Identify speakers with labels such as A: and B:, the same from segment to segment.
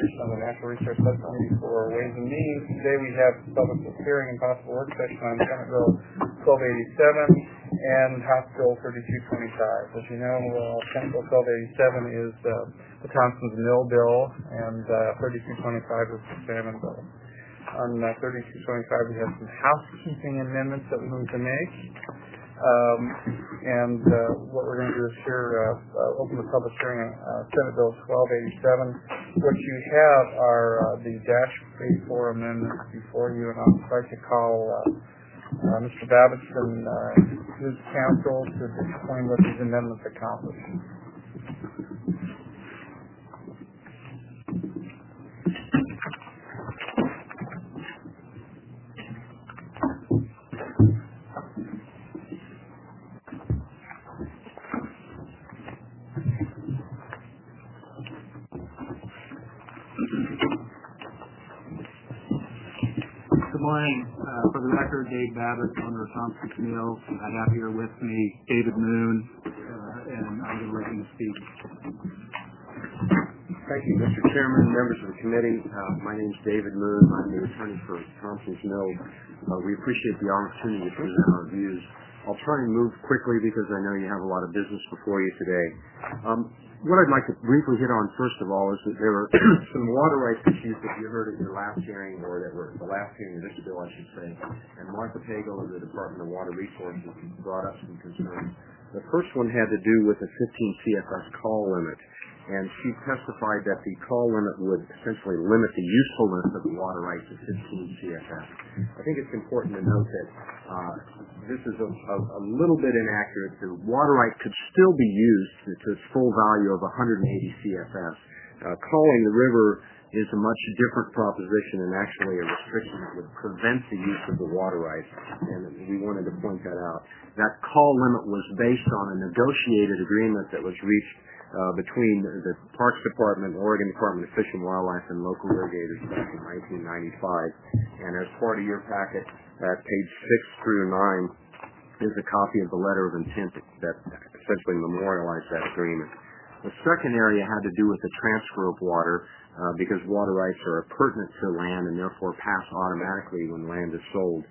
A: Anderson on the Natural Resource Subcommittee for Ways and Means. Today we have public hearing and possible work session on Senate Bill 1287 and House Bill 3225. As you know, Senate Bill 1287 is the Thompson's Mill bill, and 3225 is the Salmon bill. On 3225 we have some housekeeping amendments that we need to make. What we're going to do is open the public hearing on Senate Bill 1287. What you have are the -4 amendments before you, and I'd like to call Mr. Babbitts and his counsel to explain what these amendments accomplish.
B: Good morning. For the record, Dave Babbitts, owner of Thompson's Mill. I have here with me David Moon, and I'm going to let him speak.
C: Thank you, Mr. Chairman, members of the committee. My name is David Moon. I'm the attorney for Thompson's Mill. We appreciate the opportunity to present our views. I'll try and move quickly because I know you have a lot of business before you today. What I'd like to briefly hit on, first of all, is that there were some water rights issues that you heard at your last hearing, or that were the last hearing of this bill, I should say. And Martha Pagel of the Department of Water Resources brought up some concerns. The first one had to do with a 15 CFS call limit. And she testified that the call limit would essentially limit the usefulness of the water rights to 15 CFS. I think it's important to note that this is a little bit inaccurate. The water right could still be used to its full value of 180 CFS. Calling the river is a much different proposition and actually a restriction that would prevent the use of the water rights, and we wanted to point that out. That call limit was based on a negotiated agreement that was reached between the Parks Department, Oregon Department of Fish and Wildlife, and local irrigators back in 1995. And as part of your packet, at page 6 through 9, is a copy of the letter of intent that essentially memorialized that agreement. The second area had to do with the transfer of water, because water rights are pertinent to land and therefore pass automatically when land is sold.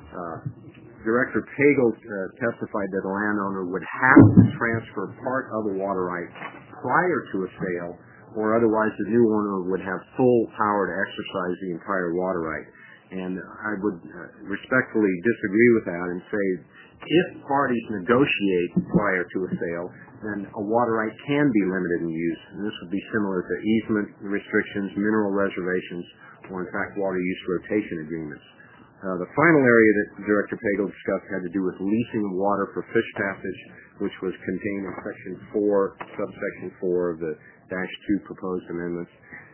C: Director Pagel testified that a landowner would have to transfer part of the water right prior to a sale, or otherwise the new owner would have full power to exercise the entire water right. And I would respectfully disagree with that and say if parties negotiate prior to a sale, then a water right can be limited in use. And this would be similar to easement restrictions, mineral reservations, or in fact water use rotation agreements. The final area that Director Pagel discussed had to do with leasing water for fish passage, which was contained in Section 4, subsection 4 of the -2 proposed amendments.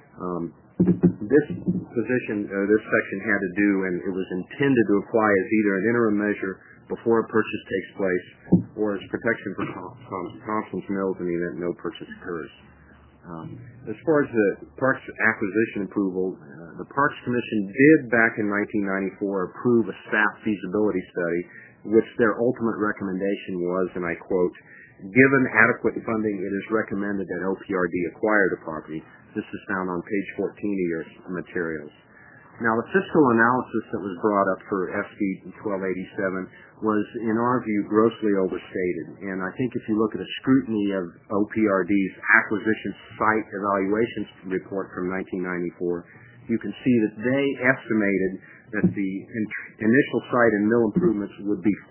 C: This section had to do, and it was intended to apply as either an interim measure before a purchase takes place, or as protection for Thompson's Mills in the event no purchase occurs. As far as the Parks acquisition approval, the Parks Commission did back in 1994 approve a staff feasibility study, which their ultimate recommendation was, and I quote, "Given adequate funding, it is recommended that OPRD acquire the property." This is found on page 14 of your materials. Now, the fiscal analysis that was brought up for SB 1287 was, in our view, grossly overstated. And I think if you look at a scrutiny of OPRD's acquisition site evaluation report from 1994, you can see that they estimated that the initial site and mill improvements would be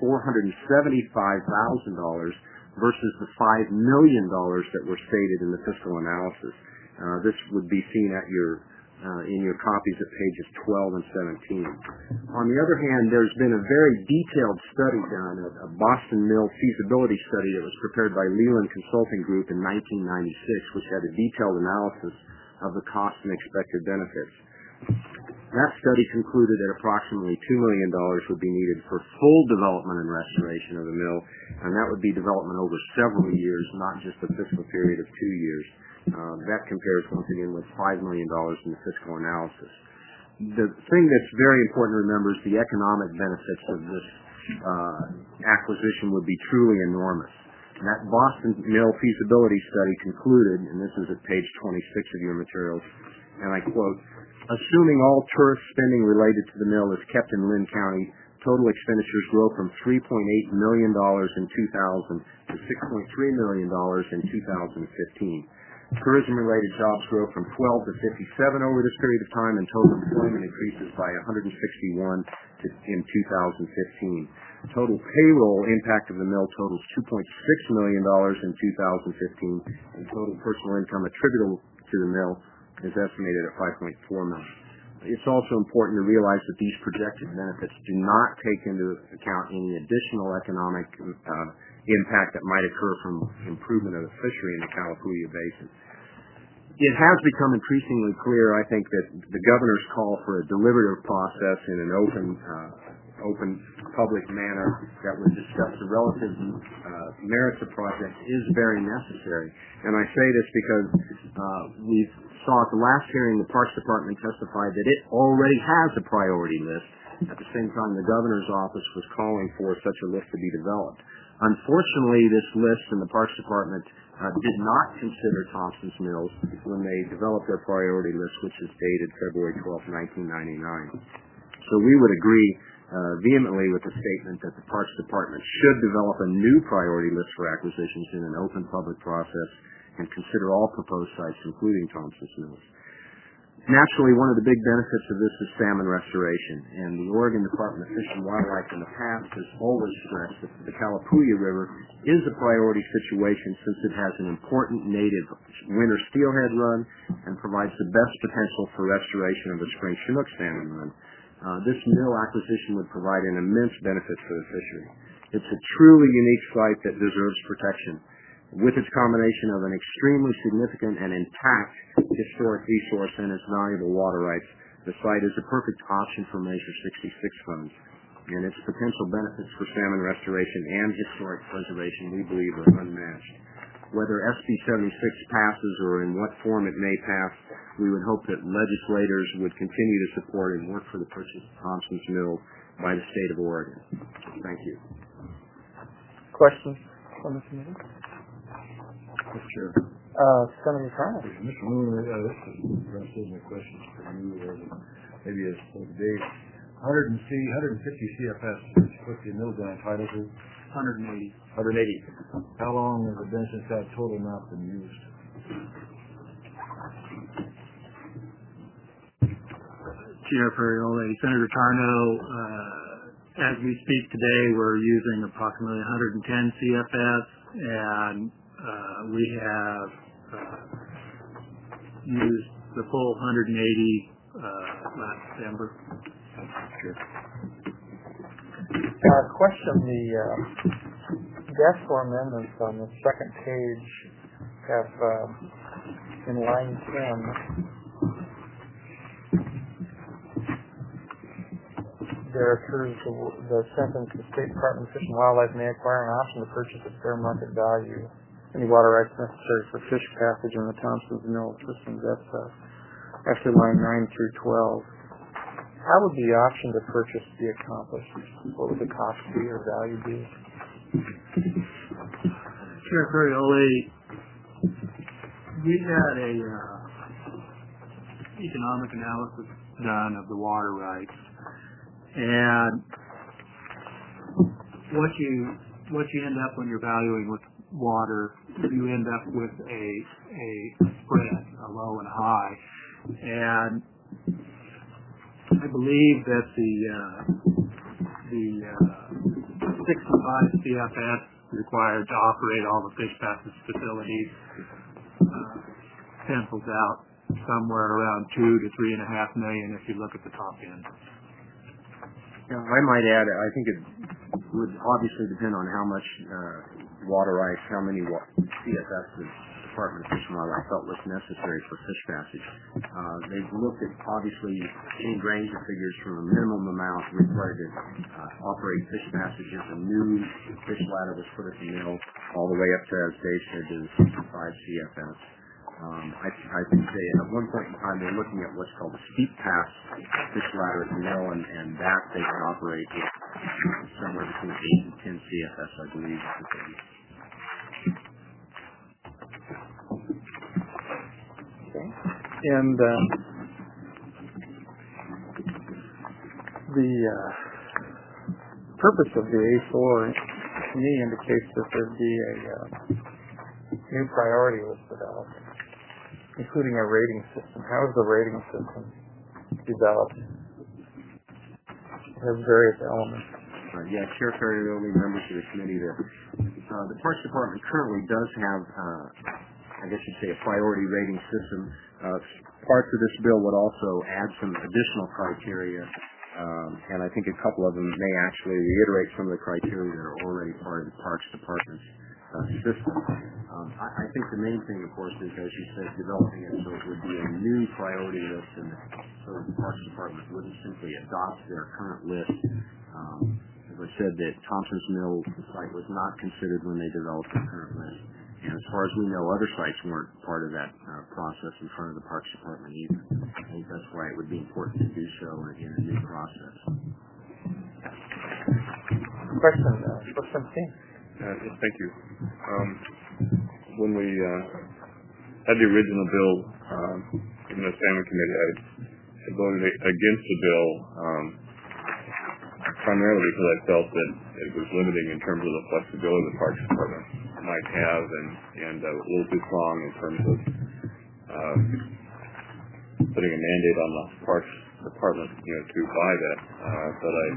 C: $475,000 versus the $5 million that were stated in the fiscal analysis. This would be seen at in your copies at pages 12 and 17. On the other hand, there's been a very detailed study done, a Boston Mill feasibility study that was prepared by Leland Consulting Group in 1996, which had a detailed analysis of the cost and expected benefits. That study concluded that approximately $2 million would be needed for full development and restoration of the mill, and that would be development over several years, not just a fiscal period of 2 years. That compares once again with $5 million in the fiscal analysis. The thing that's very important to remember is the economic benefits of this acquisition would be truly enormous. And that Boston Mill feasibility study concluded, and this is at page 26 of your materials, and I quote, "Assuming all tourist spending related to the mill is kept in Lynn County, total expenditures grow from $3.8 million in 2000 to $6.3 million in 2015. Tourism-related jobs grow from 12 to 57 over this period of time, and total employment increases by 161 in 2015. Total payroll impact of the mill totals $2.6 million in 2015, and total personal income attributable to the mill is estimated at $5.4 million. It's also important to realize that these projected benefits do not take into account any additional economic impact that might occur from improvement of the fishery in the Calapooya Basin. It has become increasingly clear, I think, that the governor's call for a deliberative process in an open public manner that would discuss the relative merits of projects is very necessary. And I say this because we saw at the last hearing the Parks Department testified that it already has a priority list. At the same time, the governor's office was calling for such a list to be developed. Unfortunately, this list in the Parks Department did not consider Thompson's Mills when they developed their priority list, which is dated February 12, 1999. So we would agree vehemently with the statement that the Parks Department should develop a new priority list for acquisitions in an open public process and consider all proposed sites, including Thompson's Mills. Naturally, one of the big benefits of this is salmon restoration, and the Oregon Department of Fish and Wildlife in the past has always stressed that the Calapooya River is a priority situation since it has an important native winter steelhead run and provides the best potential for restoration of the spring Chinook salmon run. This mill acquisition would provide an immense benefit for the fishery. It's a truly unique site that deserves protection. With its combination of an extremely significant and intact historic resource and its valuable water rights, the site is a perfect option for Measure 66 funds, and its potential benefits for salmon restoration and historic preservation we believe are unmatched. Whether SB 76 passes or in what form it may pass, we would hope that legislators would continue to support and work for the purchase of Thompson's Mill by the state of Oregon. Thank you.
A: Questions from the committee?
D: Mr. Chair.
A: Senator Carter.
D: Mr. Moon, this is perhaps a question for you or maybe for Dave. 150 CFS, what's the mill down title to?
B: 180.
D: 180. How long has it been since that total amount been used?
B: Chair Ferrioli, Senator Tarno, as we speak today, we're using approximately 110 CFS, and we have used the full 180 last December.
D: Sure.
A: Question, the gas flow amendments on the second page have in line 10, there occurs the sentence, the State Department of Fish and Wildlife may acquire an option to purchase at fair market value any water rights necessary for fish passage in the Thompson's Mill system. That's actually line 9 through 12. How would the option to purchase be accomplished? What would the cost be or value be?
B: Chair Ferrioli, we had a economic analysis done of the water rights, and what you end up when you're valuing with water, you end up with a spread, a low and a high, and I believe that the 65 CFS required to operate all the fish passage facilities pencils out somewhere around $2 to $3.5 million if you look at the top end.
C: Yeah, I might add, I think it would obviously depend on how much water rights, how many CFS the Department of Fish and Wildlife felt was necessary for fish passage. They've looked at, obviously, any range of figures from a minimum amount required to operate fish passage if a new fish ladder was put at the mill, all the way up to, as Dave said, to the 65 CFS. I think they, at one point in time, they're looking at what's called a steep pass fish ladder at the mill, and that they can operate with somewhere between 8 and 10 CFS, I believe.
A: Okay. And The purpose of the A4 to me indicates that there'd be a new priority was developed, including a rating system. How is the rating system developed? It has various elements.
C: Yeah, Chair Ferrioli, members of the committee, the Parks Department currently does have, I guess you'd say, a priority rating system. Parts of this bill would also add some additional criteria, and I think a couple of them may actually reiterate some of the criteria that are already part of the Parks Department's system. I think the main thing, of course, is, as you said, developing it so it would be a new priority list, and so the Parks Department wouldn't simply adopt their current list. As I said, that Thompson's Mill site was not considered when they developed the current list. And as far as we know, other sites weren't part of that process in front of the Parks Department either. I think that's why it would be important to do so in a new process.
A: Question, Representative King.
E: Yes, thank you. When we had the original bill in the Salmon Committee, I voted against the bill primarily because I felt that it was limiting in terms of the flexibility the Parks Department might have, and a little too strong in terms of putting a mandate on the Parks Department, to buy that. But I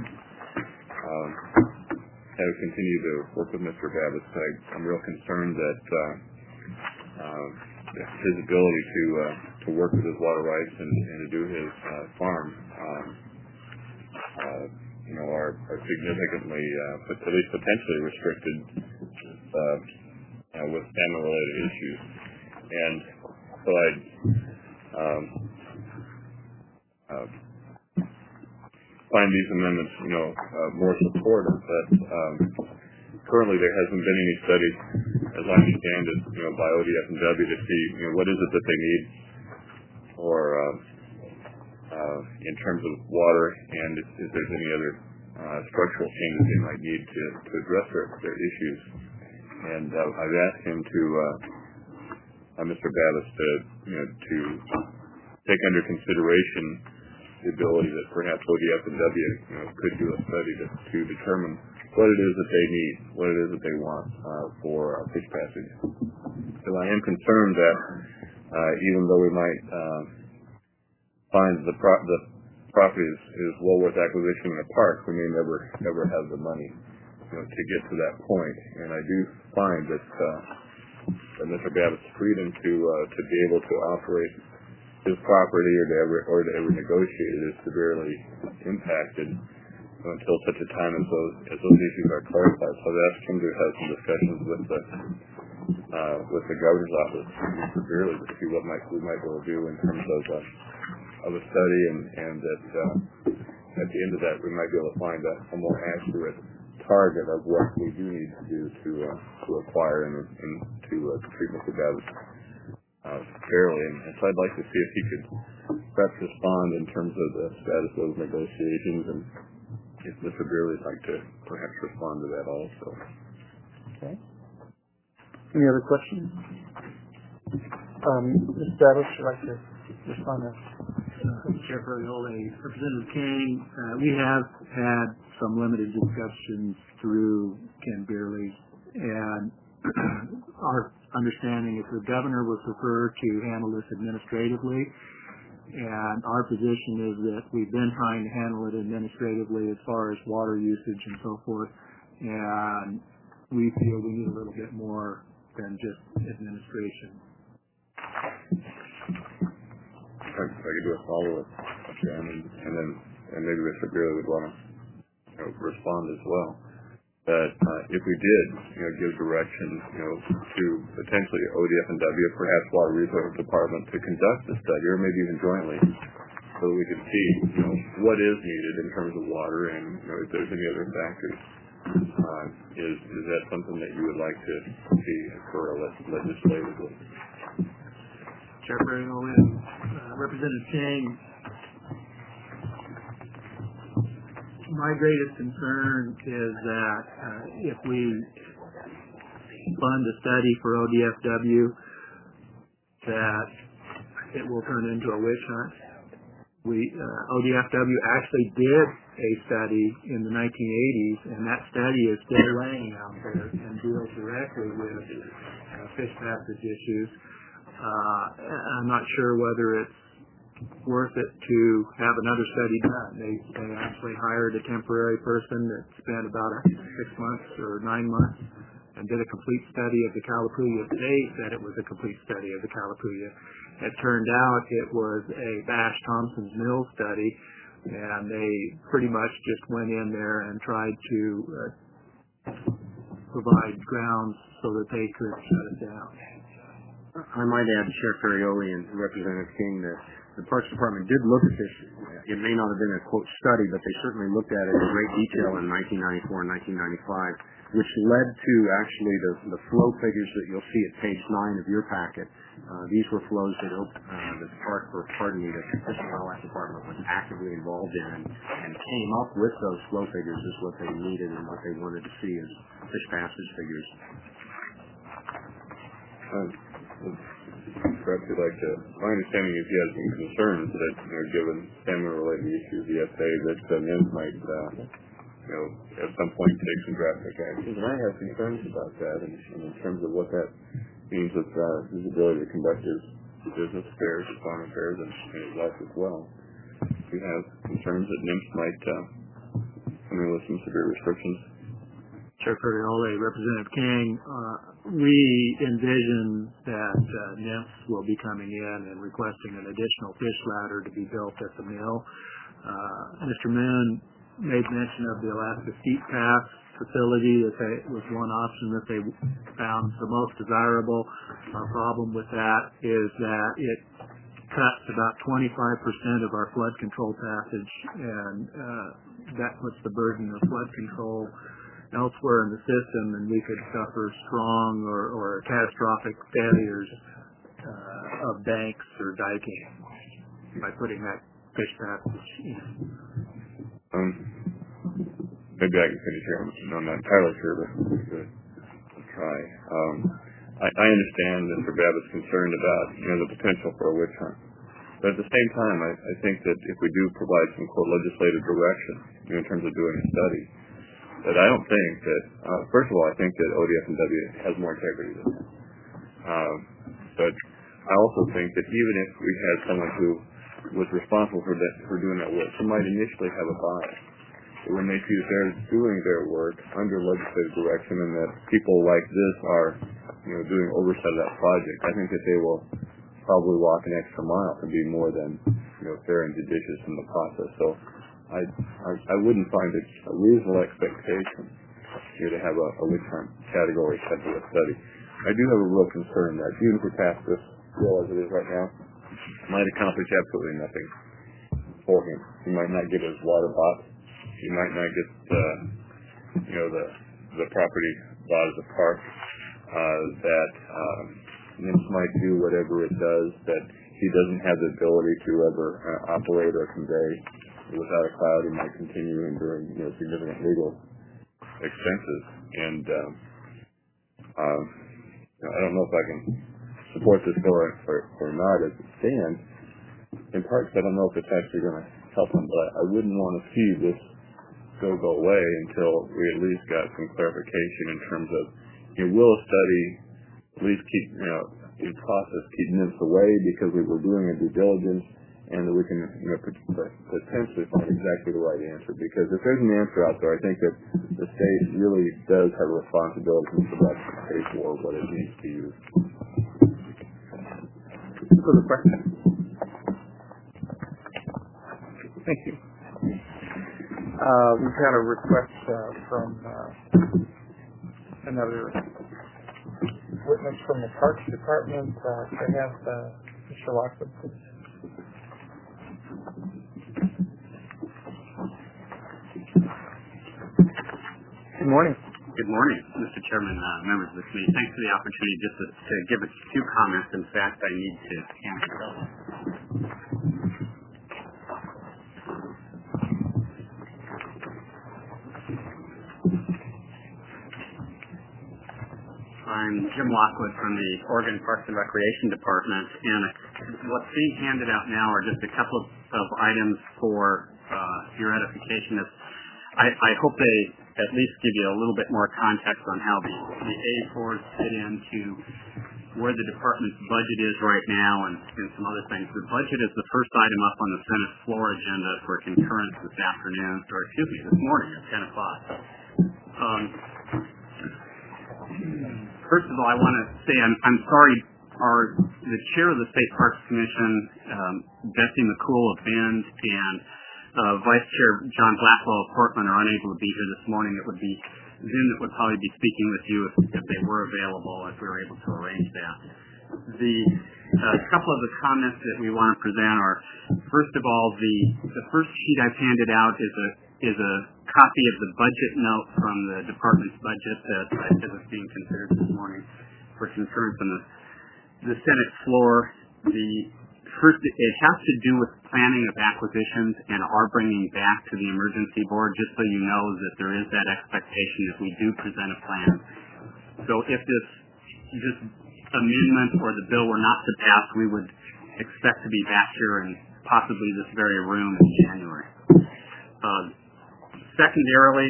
E: have continued to work with Mr. Babbitt. I'm real concerned that his ability to work with his water rights and to do his farm are significantly, at least potentially restricted with salmon-related issues. And so I find these amendments, more supportive. But currently there hasn't been any studies, as I understand it, by ODF&W to see, what is it that they need, or in terms of water, and if there's any other structural changes they might need to address their issues. And I've asked him to, Mr. Babbitt, to take under consideration the ability that perhaps ODF&W could do a study to determine what it is that they need, what it is that they want for fish passage. So I am concerned that even though we might find the property is well worth acquisition in a park, we may never have the money to get to that point. And I do find that Mr. Babbitt's freedom to be able to operate his property or to ever negotiate it is severely impacted until such a time as those issues are clarified. So I've asked him to have some discussions with the governor's office severely to see what we might be able to do in terms of a study, and that at the end of that we might be able to find a more accurate target of what we do need to do to acquire and to treat Mr. Babbitt fairly. And so I'd like to see if he could perhaps respond in terms of the status of those negotiations, and if Mr. Beerley would like to perhaps respond to that also.
A: Okay. Any other questions? Mr. Babbitt, would you like to respond to that?
B: Chair Ferrioli, Representative King, we have had some limited discussions through Ken Beerley, and our understanding is the governor would prefer to handle this administratively, and our position is that we've been trying to handle it administratively as far as water usage and so forth, and we feel we need a little bit more than just administration.
E: If I could do a follow-up, and then maybe Mr. Beerley would want to respond as well. That if we did, give direction, to potentially ODF&W, perhaps Water Resources Department, to conduct the study, or maybe even jointly, so that we could see, what is needed in terms of water, and if there's any other factors. Is that something that you would like to see occur legislatively?
B: Chair Ferrioli, Representative King, my greatest concern is that if we fund a study for ODFW, that it will turn into a witch hunt, ODFW actually did a study in the 1980s, and that study is still laying out there and deals directly with fish passage issues. I'm not sure whether it's worth it to have another study done. They actually hired a temporary person that spent about 6 months or 9 months and did a complete study of the Calapooya. They said it was a complete study of the Calapooya. It turned out it was a Bash-Thompson's Mill study, and they pretty much just went in there and tried to provide grounds so that they could shut it down.
C: I might add, Sheriff Ferrioli and Representative King, that the Parks Department did look at this. It may not have been a, quote, study, but they certainly looked at it in great detail in 1994 and 1995, which led to actually the flow figures that you'll see at page 9 of your packet. These were flows that the Fish and Wildlife Department was actively involved in and came up with those flow figures as what they needed and what they wanted to see as fish passage figures.
E: Perhaps you'd like to. My understanding is he has some concerns that, given salmon-related issues, the SA that NIMS might, at some point take some drastic actions. And I have concerns about that, and in terms of what that means with his ability to conduct his business affairs, his farm affairs, and his life as well. We have concerns that NIMS might come in with some severe restrictions.
B: Chair Ferrioli, Representative King, we envision that NIMS will be coming in and requesting an additional fish ladder to be built at the mill. Mr. Moon made mention of the Alaska Steep Pass facility that was one option that they found the most desirable. Our problem with that is that it cuts about 25% of our flood control passage, and that puts the burden of flood control elsewhere in the system, and we could suffer strong or catastrophic failures of banks or diking by putting that fish passage in.
E: Maybe I can finish here. I'm not entirely sure, but we'll try. I understand Mr. Babbitt's concerned about the potential for a witch hunt. But at the same time, I think that if we do provide some quote legislative direction in terms of doing a study, that I don't think that, first of all, I think that ODFW has more integrity than that. But I also think that even if we had someone who was responsible for doing that work, who might initially have a bias, when they see that they're doing their work under legislative direction and that people like this are doing oversight of that project, I think that they will probably walk an extra mile to be more than fair and judicious in the process. So I wouldn't find it a reasonable expectation to have a witch hunt category set to a study. I do have a real concern that even if we pass this bill as it is right now, it might accomplish absolutely nothing for him. He might not get his water bought. He might not get the property bought as a park. That NIMS might do whatever it does that he doesn't have the ability to ever operate or convey without a cloud. He might continue enduring significant legal expenses. And I don't know if I can support this bill or not as it stands. In part, I don't know if it's actually going to help him, but I wouldn't want to see this go away until we at least got some clarification in terms of will a study at least keep in process keep NIMS away because we were doing a due diligence, and that we can potentially find exactly the right answer. Because if there's an answer out there, I think that the state really does have a responsibility to pay for what it needs to use.
A: For the question. Thank you. We've had a request from another witness from the Parks Department. I have Mr. Lockwood, please. Good morning.
F: Good morning, Mr. Chairman, members of the committee. Thanks for the opportunity just to give a few comments. In fact, I need to hand it over. I'm Chairman. Jim Lockwood from the Oregon Parks and Recreation Department. And what's being handed out now are just a couple of items for your edification. I hope they at least give you a little bit more context on how the A4s fit into where the department's budget is right now and some other things. The budget is the first item up on the Senate floor agenda for concurrence this afternoon, or excuse me, this morning at 10 o'clock. First of all, I want to say I'm sorry the chair of the State Parks Commission, Betsy McCool of Bend, and Vice Chair John Blackwell of Portland are unable to be here this morning. It would be Zim that would probably be speaking with you if they were available, if we were able to arrange that. The couple of the comments that we want to present are, first of all, the first sheet I've handed out is a copy of the budget note from the department's budget that is being considered this morning for concurrence on the Senate floor. It has to do with planning of acquisitions and our bringing back to the emergency board, just so you know that there is that expectation if we do present a plan. So if this amendment or the bill were not to pass, we would expect to be back here in possibly this very room in January. Secondarily,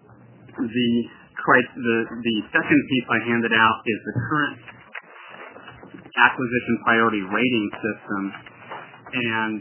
F: the second piece I handed out is the current acquisition priority rating system, and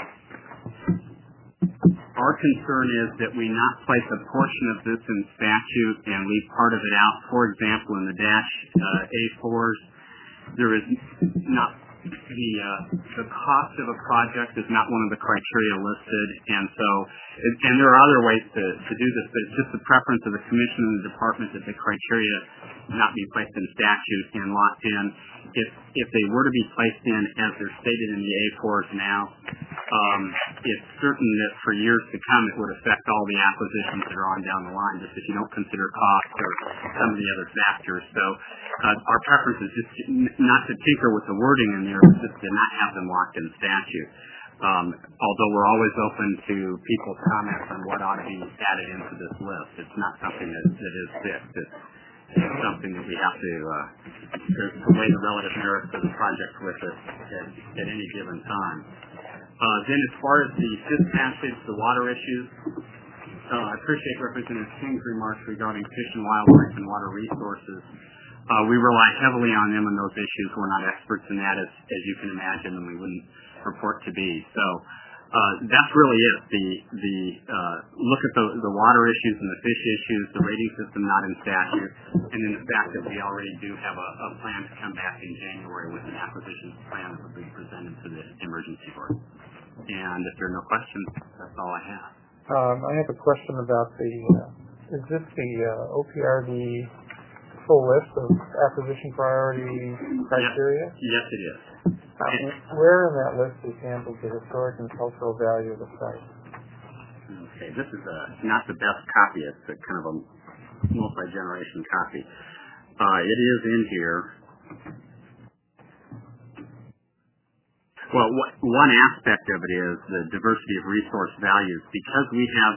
F: our concern is that we not place a portion of this in statute and leave part of it out. For example, in the A4s, there is not the cost of a project is not one of the criteria listed, and there are other ways to do this, but it's just the preference of the commission and the department that the criteria not be placed in statute and locked in. If they were to be placed in as they're stated in the A4s now, it's certain that for years to come it would affect all the acquisitions that are on down the line, just if you don't consider cost or some of the other factors. So our preference is just not to tinker with the wording in there, but just to not have them locked in statute. Although we're always open to people's comments on what ought to be added into this list. It's not something that is fixed. It's something that we have to weigh the relative merits of the project with it at any given time. Then as far as the fifth passage, the water issues, I appreciate Representative King's remarks regarding fish and wildlife and water resources. We rely heavily on them in those issues. We're not experts in that, as you can imagine, and we wouldn't purport to be. So that's really it. The look at the water issues and the fish issues, the rating system not in statute, and then the fact that we already do have a plan to come back in January with an acquisition plan that will be presented to the emergency board. And if there are no questions, that's all I have.
A: I have a question about is this the OPRD full list of acquisition priority criteria?
F: Yes, it is.
A: Where in that list is handled the historic and cultural value of the site?
F: Okay, this is not the best copy. It's a kind of a multi-generation copy. It is in here. Well, one aspect of it is the diversity of resource values. Because we have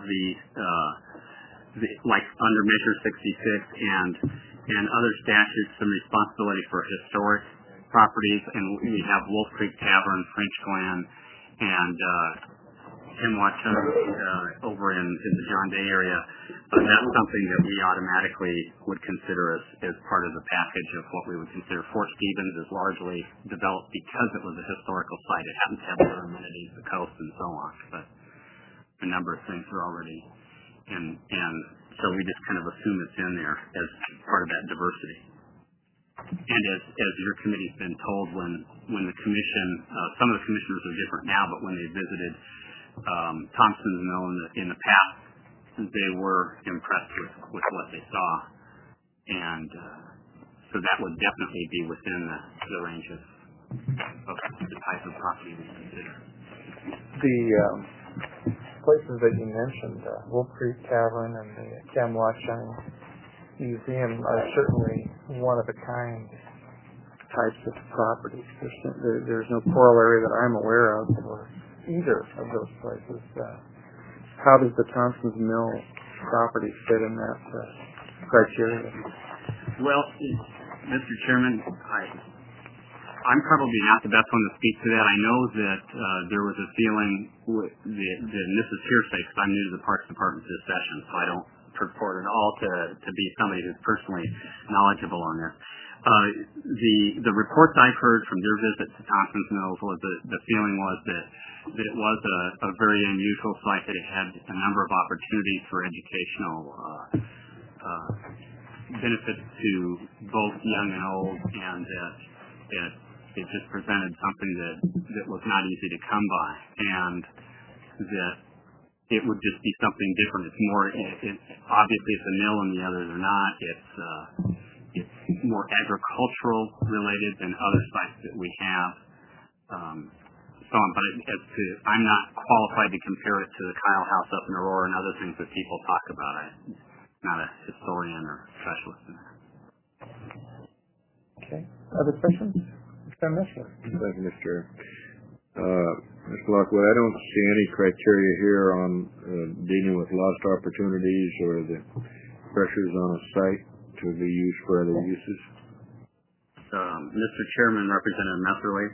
F: like under Measure 66 and other statutes, some responsibility for historic properties, and we have Wolf Creek Tavern, French Glen, and Hemwatchung over in the John Day area. That's something that we automatically would consider as part of the package of what we would consider. Fort Stevens is largely developed because it was a historical site. It happens to have other amenities, the coast, and so on. But a number of things are already in, and so we just kind of assume it's in there as part of that diversity. And as your committee's been told, when the commission, some of the commissioners are different now, but when they visited Thompson's Mill in the past, they were impressed with what they saw, and so that would definitely be within the range of the type of property we consider.
A: The places that you mentioned, Wolf Creek Tavern and the Hemwatchung Museum, are certainly one-of-a-kind types of properties. There's no corollary that I'm aware of for either of those places. How does the Thompson's Mill property fit in that criteria?
F: Well, Mr. Chairman, I'm probably not the best one to speak to that. I know that there was a feeling, and this is hearsay because I'm new to the Parks Department this session, so I don't purport at all to be somebody who's personally knowledgeable on this. The reports I've heard from their visit to Thompson's Mills was the feeling was that it was a very unusual site, that it had a number of opportunities for educational benefits to both young and old, and that it just presented something that was not easy to come by, and that it would just be something different. It's more, obviously it's a mill and the others are not. It's more agricultural related than other sites that we have. But I'm not qualified to compare it to the Kyle House up in Aurora and other things that people talk about. I'm not a historian or specialist in that.
A: Okay. Other questions?
D: Thank you, Mr. Mr. Lockwood, I don't see any criteria here on dealing with lost opportunities or the pressures on a site to be used for other uses.
F: Mr. Chairman, Representative Messerly,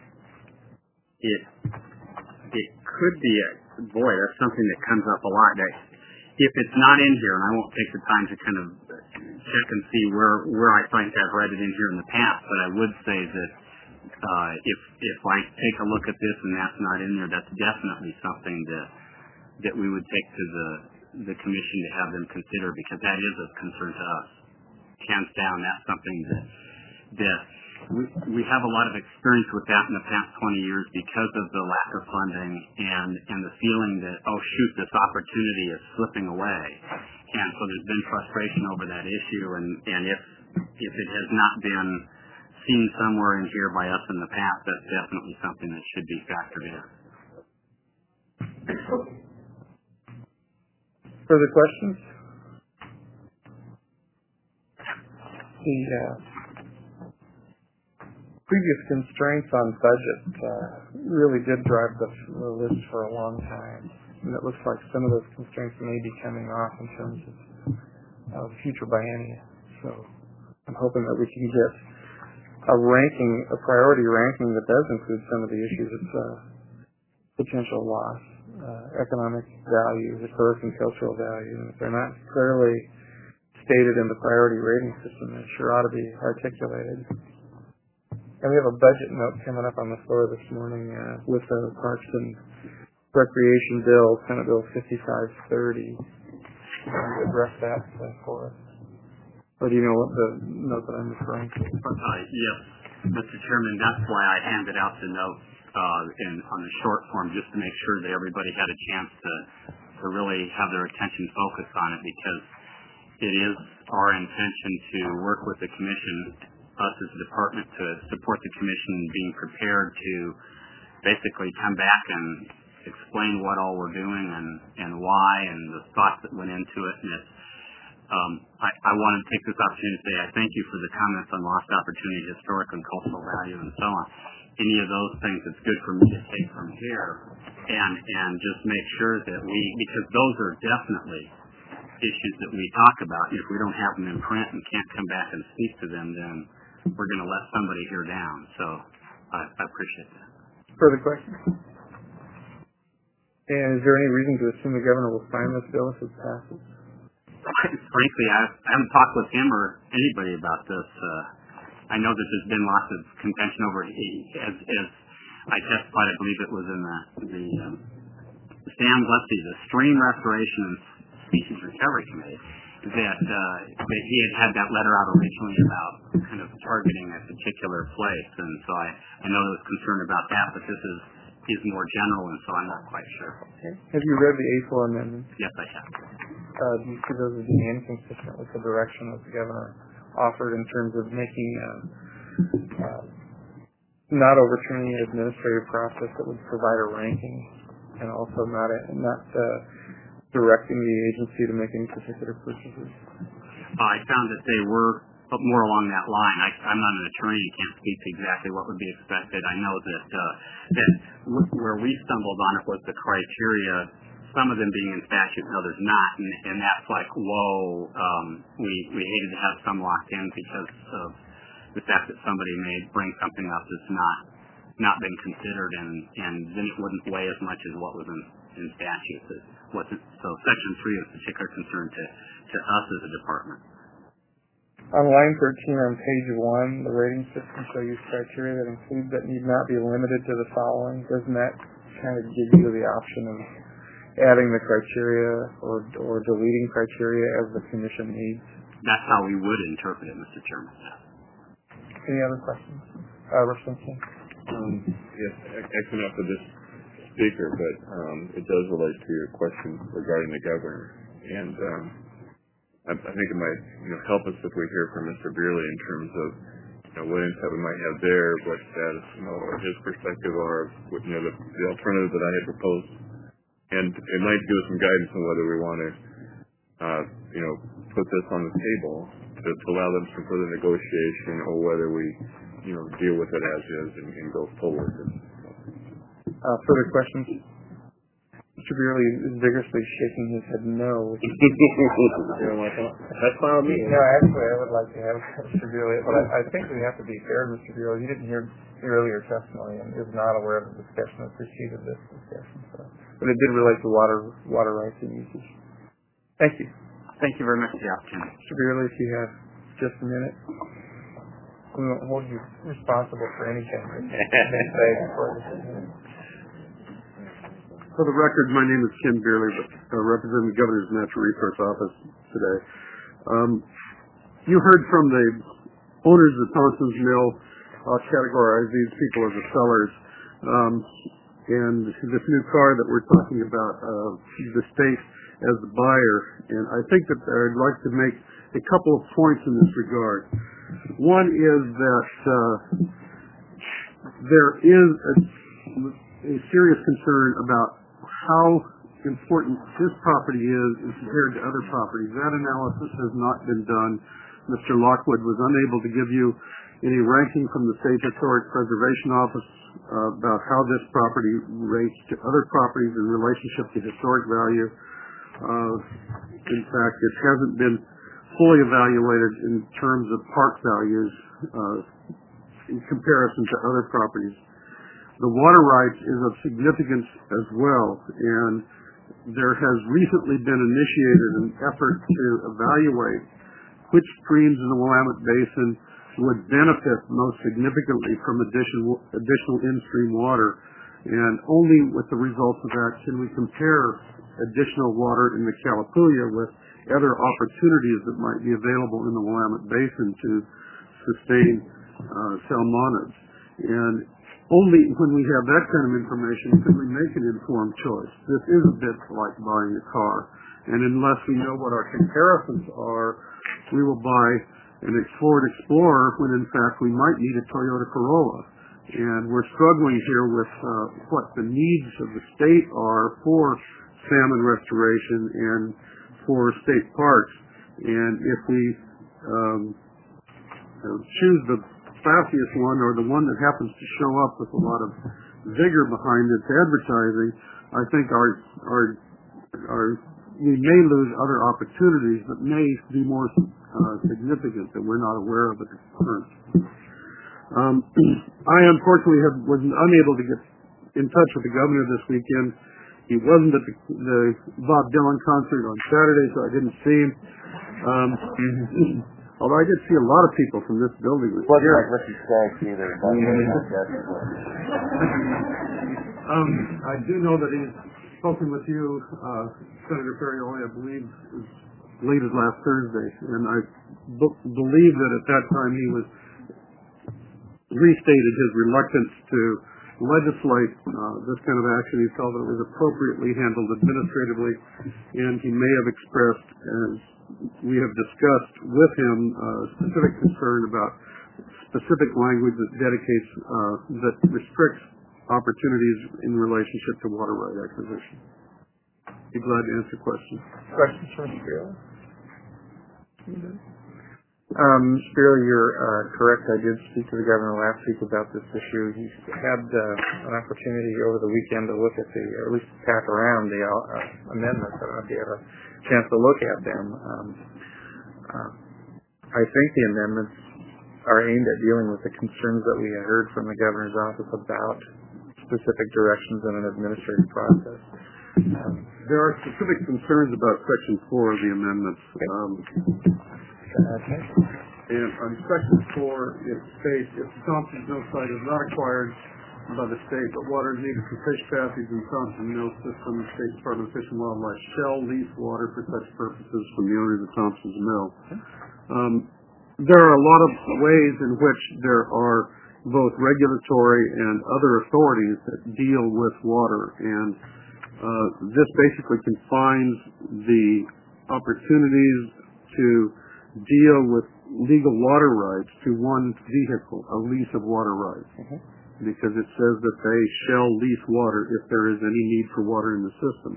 F: it could be that's something that comes up a lot. If it's not in here, and I won't take the time to kind of check and see where I find I've read it in here in the past, but I would say that if I take a look at this and that's not in there, that's definitely something that we would take to the commission to have them consider, because that is of concern to us. Hands down, that's something that we have a lot of experience with that in the past 20 years because of the lack of funding and the feeling that, oh shoot, this opportunity is slipping away. And so there's been frustration over that issue, and if it has not been seen somewhere in here by us in the past, that's definitely something that should be factored in.
A: Further questions? The previous constraints on budget really did drive the list for a long time. And it looks like some of those constraints may be coming off in terms of future biennia. So I'm hoping that we can get a priority ranking that does include some of the issues of potential loss, economic value, historic and cultural value. And if they're not clearly stated in the priority rating system, it sure ought to be articulated. And we have a budget note coming up on the floor this morning with the Parks and Recreation Bill, Senate Bill 5530. To address that for us. Or do you know what the note that I'm referring to?
F: Yes, Mr. Chairman, that's why I handed out the note on the short form, just to make sure that everybody had a chance to really have their attention focused on it, because it is our intention to work with the commission, us as a department, to support the commission in being prepared to basically come back and explain what all we're doing and why, and the thoughts that went into it. And I want to take this opportunity to say I thank you for the comments on lost opportunity, historic and cultural value, and so on. Any of those things, it's good for me to take from here and just make sure that because those are definitely issues that we talk about. If we don't have them in print and can't come back and speak to them, then we're going to let somebody here down. So I appreciate that.
A: Further questions? And is there any reason to assume the governor will sign this bill if it passes?
F: Frankly, I haven't talked with him or anybody about this. I know that there's been lots of contention over it. As I testified, I believe it was in the Sam Gillespie, the Stream Restoration and Species Recovery Committee, that he had that letter out originally about kind of targeting a particular place, and so I know there was concern about that, but this is more general, and so I'm not quite sure.
A: Okay. Have you read the A4 amendment?
F: Yes, I have.
A: Do you see those as being inconsistent with the direction that the governor offered in terms of making not overturning an administrative process that would provide a ranking, and also not directing the agency to make any particular purchases?
F: I found that they were more along that line. I'm not an attorney and can't speak to exactly what would be expected. I know that where we stumbled on it was the criteria, some of them being in statute and others not, and that's like, whoa, we hated to have some locked in because of the fact that somebody may bring something up that's not been considered, and then it wouldn't weigh as much as what was in statutes. So Section 3 is a particular concern to us as a department.
A: On line 13 on page 1, the rating system shall use criteria that include but need not be limited to the following. Doesn't that kind of give you the option of adding the criteria or deleting criteria as the commission needs?
F: That's how we would interpret it, Mr. Chairman.
A: Any other questions? Richardson?
E: Yes, actually not for this speaker, but it does relate to your question regarding the governor. And I think it might help us if we hear from Mr. Beerley in terms of what insight we might have there, what status, or his perspective are with the alternative that I had proposed. And it might give us some guidance on whether we want to put this on the table to allow them some further negotiation, or whether we deal with it as is and go forward.
A: Further questions? Mr. Beerley is vigorously shaking his head no.
E: That's fine with me.
A: No, actually, I would like to have Mr. Beerley, but I think we have to be fair to Mr. Beerley. He didn't hear the earlier testimony and is not aware of the discussion that preceded this discussion. But it did relate to water rights and usage. Thank you.
F: Thank you very much for the opportunity.
A: Mr. Beerley, if you have just a minute, we won't hold you responsible for anything that you may say before this is done.
G: For the record, my name is Ken Beerley, representing the Governor's Natural Resource Office today. You heard from the owners of Thompson's Mill categorize these people as the sellers. And this new car that we're talking about, the state as the buyer. And I think that I'd like to make a couple of points in this regard. One is that there is a serious concern about how important this property is compared to other properties. That analysis has not been done. Mr. Lockwood was unable to give you any ranking from the State Historic Preservation Office about how this property rates to other properties in relationship to historic value. In fact, it hasn't been fully evaluated in terms of park values in comparison to other properties. The water rights is of significance as well, and there has recently been initiated an effort to evaluate which streams in the Willamette Basin would benefit most significantly from additional in-stream water, and only with the results of that can we compare additional water in the Calapooia with other opportunities that might be available in the Willamette Basin to sustain salmonids. And only when we have that kind of information can we make an informed choice. This is a bit like buying a car, and unless we know what our comparisons are, we will buy an Ford Explorer when in fact we might need a Toyota Corolla. And we're struggling here with what the needs of the state are for salmon restoration and for state parks. And if we choose the fanciest one, or the one that happens to show up with a lot of vigor behind its advertising, I think we may lose other opportunities that may be more significant that we're not aware of at the current. I unfortunately was unable to get in touch with the governor this weekend. He wasn't at the Bob Dylan concert on Saturday, so I didn't see him. Although I did see a lot of people from this building.
C: Wasn't like Ricky Skaggs either.
G: I do know that he's spoken with you, Senator Ferrioli, I believe, as late as last Thursday, and I believe that at that time he was restated his reluctance to legislate this kind of action. He felt that it was appropriately handled administratively, and he may have expressed, as we have discussed with him, specific concern about specific language that dedicates, that restricts opportunities in relationship to water right acquisition. Be glad to answer questions.
A: Questions for Mr. Beerley? Mr. Beerley, you're correct. I did speak to the governor last week about this issue. He had an opportunity over the weekend to look at or at least pack around the amendments. I don't know if you had a chance to look at them. I think the amendments are aimed at dealing with the concerns that we heard from the governor's office about specific directions in an administrative process.
G: There are specific concerns about Section 4 of the amendments. And on Section 4, it states, if the Thompson Mill site is not acquired by the state, but water is needed for fish passage in Thompson Mill system, the State Department of Fish and Wildlife shall lease water for such purposes from the owners of Thompson's Mill. There are a lot of ways in which there are both regulatory and other authorities that deal with water, and this basically confines the opportunities to deal with legal water rights to one vehicle, a lease of water rights, because it says that they shall lease water if there is any need for water in the system.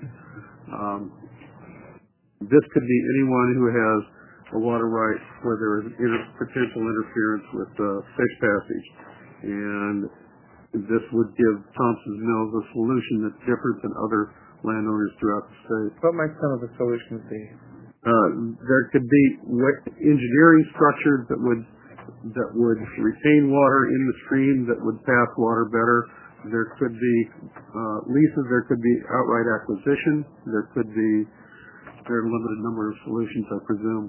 G: This could be anyone who has a water right where there is potential interference with fish passage, and this would give Thompson's Mills a solution that's different than other landowners throughout the state.
A: What might some of the solutions be?
G: There could be engineering structures that would retain water in the stream that would pass water better. There could be leases. There could be outright acquisition. There are a limited number of solutions, I presume.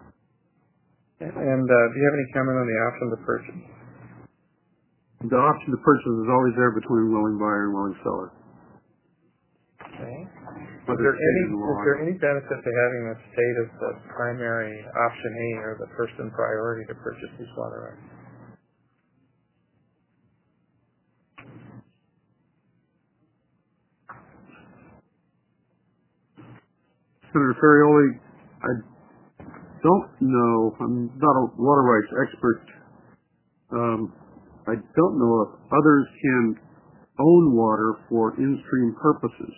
A: And do you have any comment on the option to purchase?
G: The option to purchase is always there between willing buyer and willing seller.
A: Okay. Is there any benefit to having the state as the primary option A or the first in priority to purchase these water rights?
G: Senator Ferrioli, I don't know. I'm not a water rights expert. I don't know if others can own water for in-stream purposes.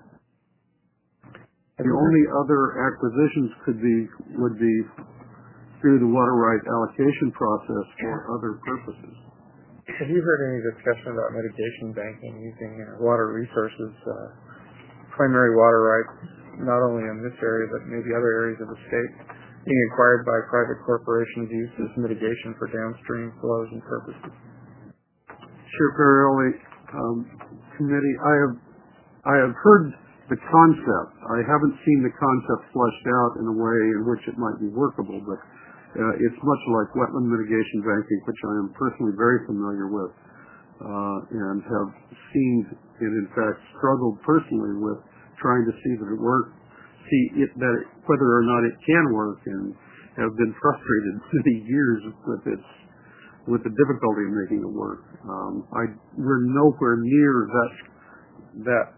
G: The only other acquisitions would be through the water right allocation process for other purposes.
A: Have you heard any discussion about mitigation banking using water resources, primary water rights, not only in this area but maybe other areas of the state, being acquired by private corporations used as mitigation for downstream flows and purposes?
G: Sure, Ferrioli. Committee, I have heard the concept. I haven't seen the concept fleshed out in a way in which it might be workable, but it's much like wetland mitigation banking, which I am personally very familiar with, and have seen and in fact struggled personally with trying to see that it works, whether or not it can work, and have been frustrated many years with the difficulty of making it work. We're nowhere near that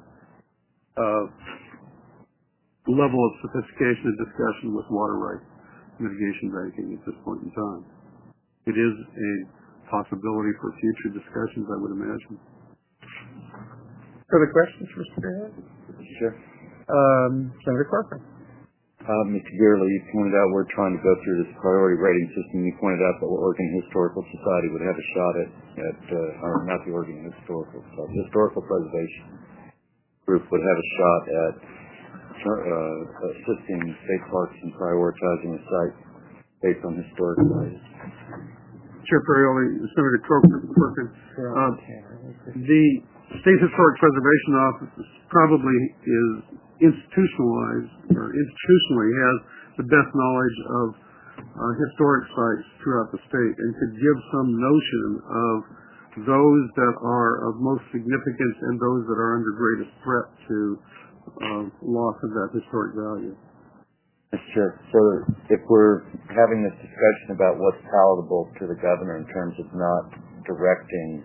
G: level of sophistication and discussion with water rights mitigation banking at this point in time. It is a possibility for future discussions, I would imagine.
A: Further questions, Mr. Grant?
C: Sure.
A: Senator Corcoran.
C: Mr. Gurley, you pointed out we're trying to go through this priority rating system. You pointed out that the Oregon Historical Society would have a shot or not the Oregon Historical Society, Historical Preservation Group would have a shot at assisting state parks in prioritizing a site based on historic values.
G: Chair Ferrioli, Senator Corcoran, the State Historic Preservation Office probably is institutionally has the best knowledge of historic sites throughout the state and could give some notion of those that are of most significance and those that are under greatest threat to loss of that historic value.
C: Sure. So if we're having this discussion about what's palatable to the governor in terms of not directing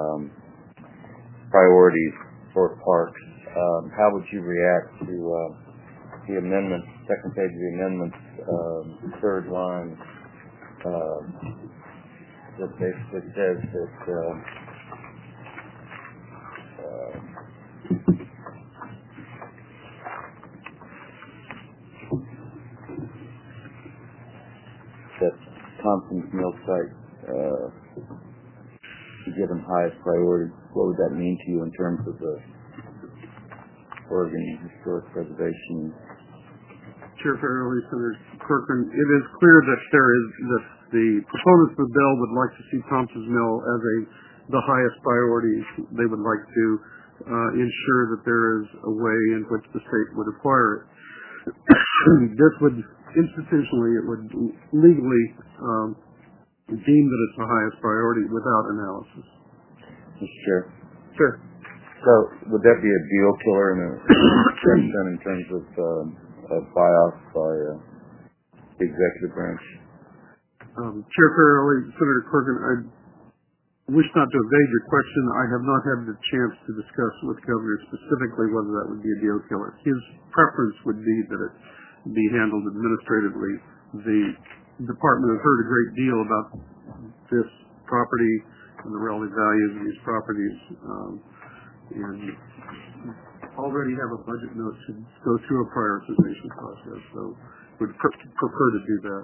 C: priorities for parks, how would you react to the amendment, second page of the amendment, third line, that basically says that that Thompson's Mill site be given highest priority? What would that mean to you in terms of the Oregon Historic Preservation
G: Chair Farrelly, Senator Corcoran, it is clear that the proponents of the bill would like to see Thompson's Mill as the highest priority. They would like to ensure that there is a way in which the state would acquire it. This would, institutionally, it would legally deem that it's the highest priority without analysis.
D: Mr. Chair.
G: Sure.
D: So would that be a deal killer in terms of buy-off by the executive branch?
G: Chair Farrelly, Senator Corcoran, I wish not to evade your question. I have not had the chance to discuss with the Governor specifically whether that would be a deal killer. His preference would be that it be handled administratively. The department has heard a great deal about this property and the relative values of these properties, and already have a budget note to go through a prioritization process, so would prefer to do that.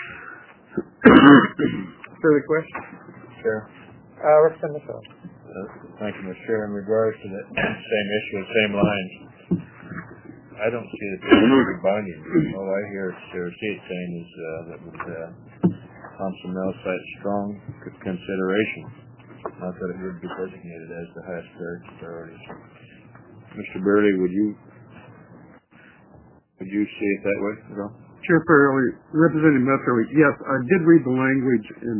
A: Further questions?
D: Chair.
A: Representative Michelle.
D: Thank you, Mr. Chair. In regards to the same issue, same lines, I don't see it being binding. All I hear it saying is that with Thompson Mill site strong consideration, not that it would be designated as the highest priority. Mr. Burley, would you see it that way at all?
G: Chair Farrelly, Representative Metherly, yes, I did read the language and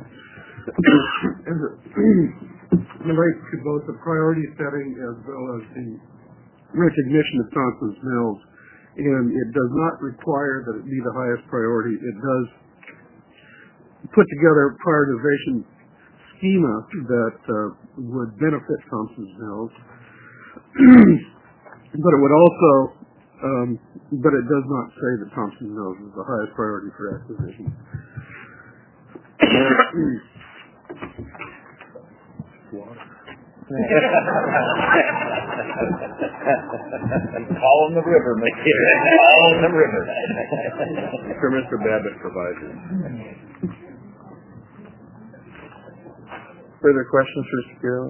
G: it relates to both the priority setting as well as the recognition of Thompson's Mills, and it does not require that it be the highest priority. It does put together a prioritization schema that would benefit Thompson's Mills, but it would also, but it does not say that Thompson's Mills is the highest priority for acquisition.
D: Call on the river, call on the river. For Mr. Babbitt provides it.
A: Further questions for Mr. Bureau?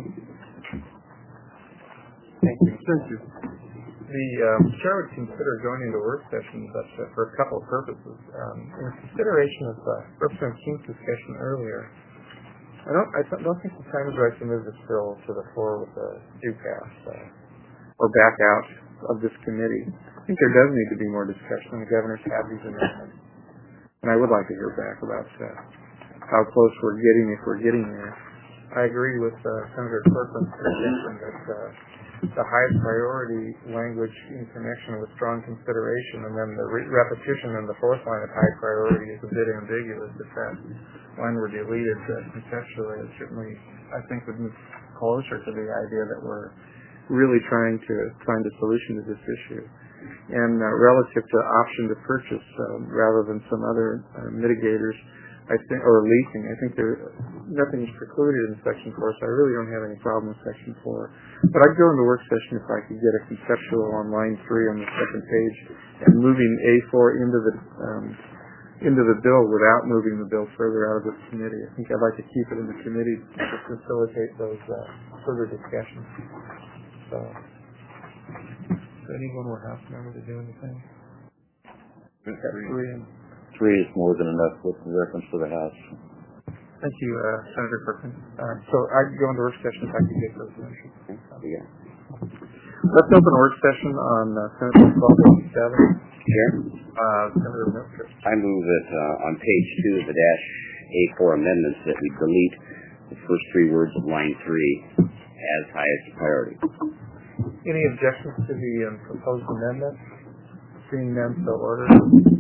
A: Thank you.
G: Thank you.
A: The chair would consider going into work session for a couple of purposes. In consideration of Representative King's discussion earlier, I don't think the time is right to move this bill to the floor with a due pass or back out of this committee. I think there does need to be more discussion. The governor's had these amendments, and I would like to hear back about how close we're getting, if we're getting there. I agree with Senator Corcoran's suggestion that the highest priority language in connection with strong consideration, and then the repetition in the fourth line of high priority is a bit ambiguous. If that line were deleted conceptually, it certainly, I think, would move closer to the idea that we're really trying to find a solution to this issue. And relative to option to purchase rather than some other mitigators, I think, or leasing, I think nothing is precluded in Section 4, so I really don't have any problem with Section 4. But I'd go into work session if I could get a conceptual on line 3 on the second page, and moving A4 into the bill without moving the bill further out of the committee. I think I'd like to keep it in the committee to facilitate those further discussions. So, do I need one more House member to do anything? Got 3
D: 3 is more than enough with reference to the House.
A: Thank you, Senator Corcoran. So I'd go into work session if I could get those motions.
D: Yeah.
A: Let's open a work session on Senate Bill 1287.
H: Chair?
A: Senator Milford.
H: I move that on page 2 of the -A4 amendments that we delete the first 3 words of line 3 as highest priority.
A: Any objections to the proposed amendment? Seeing none, so ordered.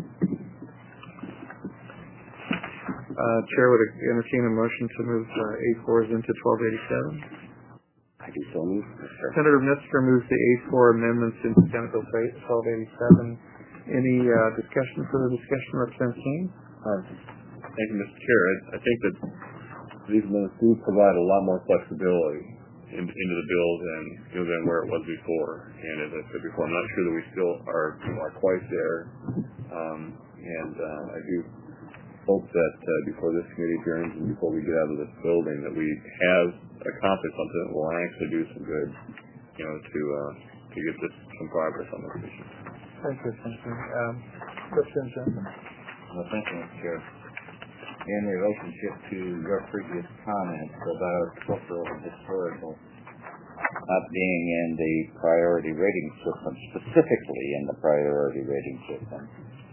A: Chair would entertain a motion to move A4s into 1287.
H: I do so move.
A: Senator Mister moves the A4 amendments into Senate Bill 1287. Any further discussion, Representative King?
E: Thank you, Mr. Chair. I think that these amendments do provide a lot more flexibility into the bill than where it was before. And as I said before, I'm not sure that we still are quite there. And I do hope that before this committee adjourns and before we get out of this building that we have accomplished something that will actually do some good, to get some progress on this issue.
A: Thank you. Representative Johnson.
D: Well, thank you, Mr. Chair. In relationship to your previous comments about cultural and historical not being in the priority rating system, specifically in the priority rating system,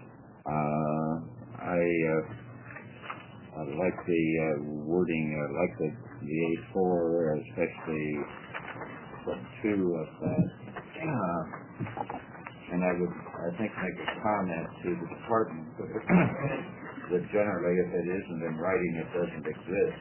D: I like the wording, I like the A4, especially step 2 of that. And I think, make a comment to the department that generally, if it isn't in writing, it doesn't exist.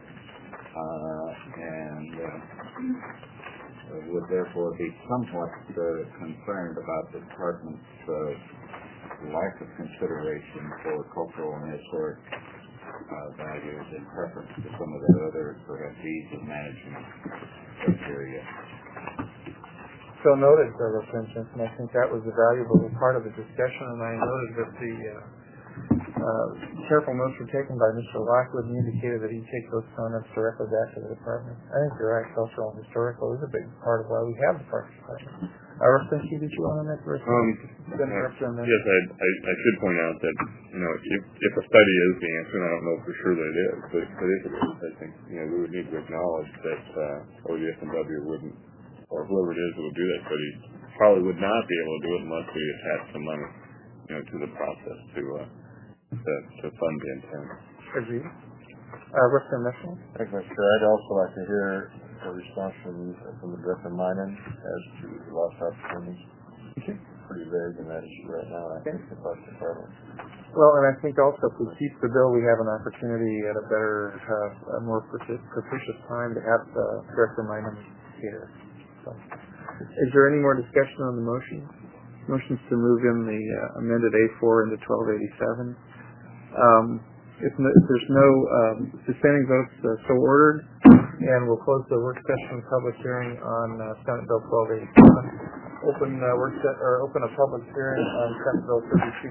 D: Would therefore be somewhat concerned about the department's lack of consideration for cultural and historic values in preference to some of the other perhaps ease of management criteria.
A: So noted, Representative Johnson. I think that was a valuable part of the discussion, and I noted that the careful notes were taken by Mr. Lockwood, and indicated that he'd take those comments directly back to the department. I think you're right, cultural and historical is a big part of why we have the Parks Department. Representative, did you want to make a response?
E: Yes, I should point out that, if a study is the answer, and I don't know for sure that it is, but if it is, I think, we would need to acknowledge that ODF&W wouldn't, or whoever it is that would do that study, probably would not be able to do it unless we attach some money, to the process to fund the intent.
A: Agreed. Representative Mitchell?
D: Thank you, Mr. Chair. I'd also like to hear a response from the Director Minor as to lost opportunities.
A: Okay.
D: Pretty vague in that issue right now, I think, the Parks Department.
A: Well, and I think also if we keep the bill, we have an opportunity at a better, a more propitious time to have Director Minor here. So, is there any more discussion on the motion? Motion's to move in the amended A4 into 1287. If there's no dissenting votes, so ordered, and we'll close the work session public hearing on Senate Bill 1287. Open a public hearing on Senate Bill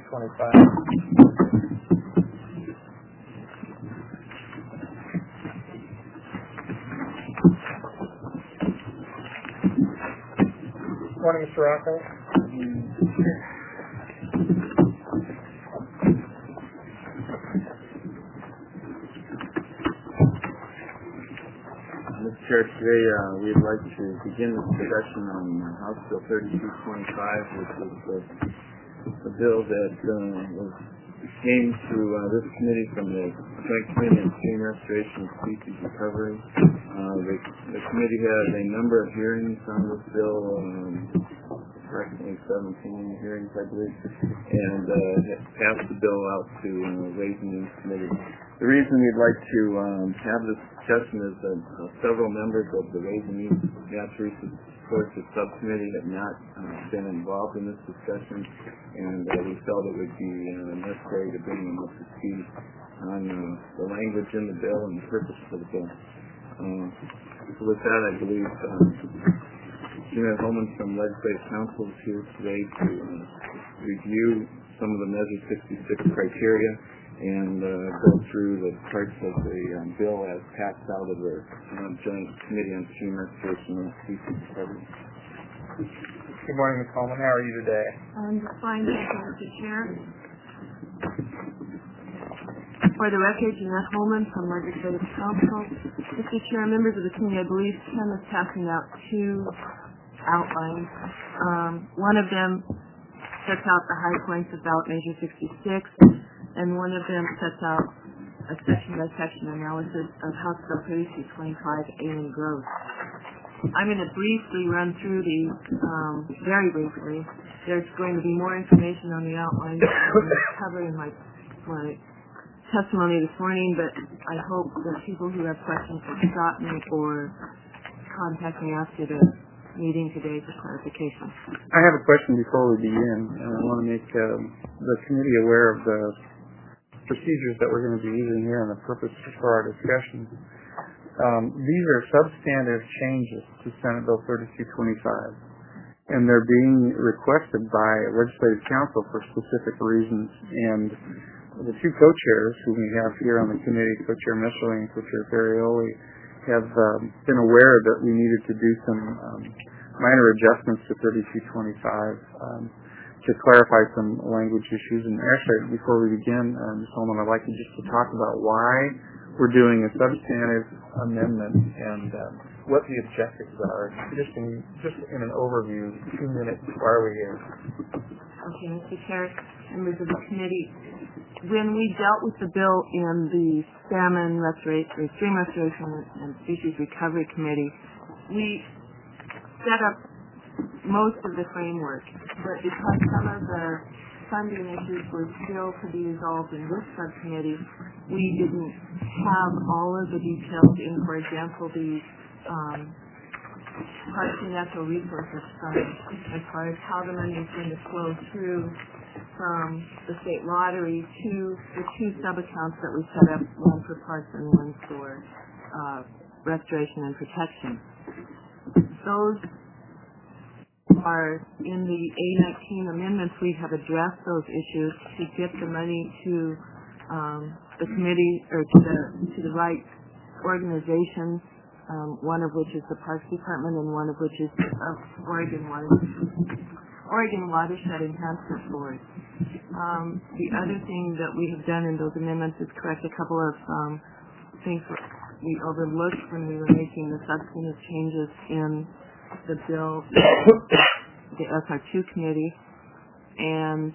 A: 3225. Morning, Mr. Rocco.
I: Mr. Chair, today we'd like to begin the discussion on House Bill 3225, which is the bill that came to this committee from the Joint Committee on Stream Restoration and Species Recovery. The committee had a number of hearings on this bill, approximately 17 hearings, I believe, and passed the bill out to Ways and Means Committee. The reason we'd like to have this discussion is that several members of the Ways and Means Natural Resources Subcommittee have not been involved in this discussion, and we felt it would be necessary to bring them up to speed on the language in the bill and the purpose of the bill. So with that, I believe Gina Holman from Legislative Council is here today to review some of the Measure 66 criteria and go through the parts of the bill as passed out of the Joint Committee on Stream Restoration and Species Recovery.
A: Good morning, Ms. Holman. How are you today?
J: I'm fine, thank you, Mr. Chair. For the record, Jeanette Holman from Legislative Council. Mr. Chair, members of the committee, I believe Tim is passing out two outlines. One of them sets out the high points about Measure 66, and one of them sets out a section-by-section analysis of House Bill 3225, alien growth. I'm going to briefly run through these, very briefly. There's going to be more information on the outlines covered in my testimony this morning, but I hope that people who have questions will stop me or contact me after the meeting today for clarification.
A: I have a question before we begin, and I want to make the committee aware of the procedures that we're going to be using here and the purpose for our discussion. These are substantive changes to Senate Bill 3225, and they're being requested by Legislative Council for specific reasons. And the two co-chairs who we have here on the committee, Co-Chair Mitchell and Co-Chair Ferrioli, have been aware that we needed to do some minor adjustments to 3225. to clarify some language issues. And actually, before we begin, Ms. Holman, I'd like you just to talk about why we're doing a substantive amendment and what the objectives are. Just in an overview, 2 minutes, why are we here?
J: Okay, Mr. Chair, members of the committee, when we dealt with the bill in the Salmon Restoration, Stream Restoration and Species Recovery Committee, we set up most of the framework, but because some of the funding issues were still to be resolved in this subcommittee, we didn't have all of the details in, for example, the Parks and Natural Resources Fund, as far as how the money is going to flow through from the state lottery to the 2 sub-accounts that we set up, one for parks and one for restoration and protection. Those are in the A19 amendments. We have addressed those issues to get the money to the committee or to the right organizations, one of which is the Parks Department and one of which is Oregon Watershed Enhancement Board. The other thing that we have done in those amendments is correct a couple of things we overlooked when we were making the substantive changes in the bill, the SR2 committee. And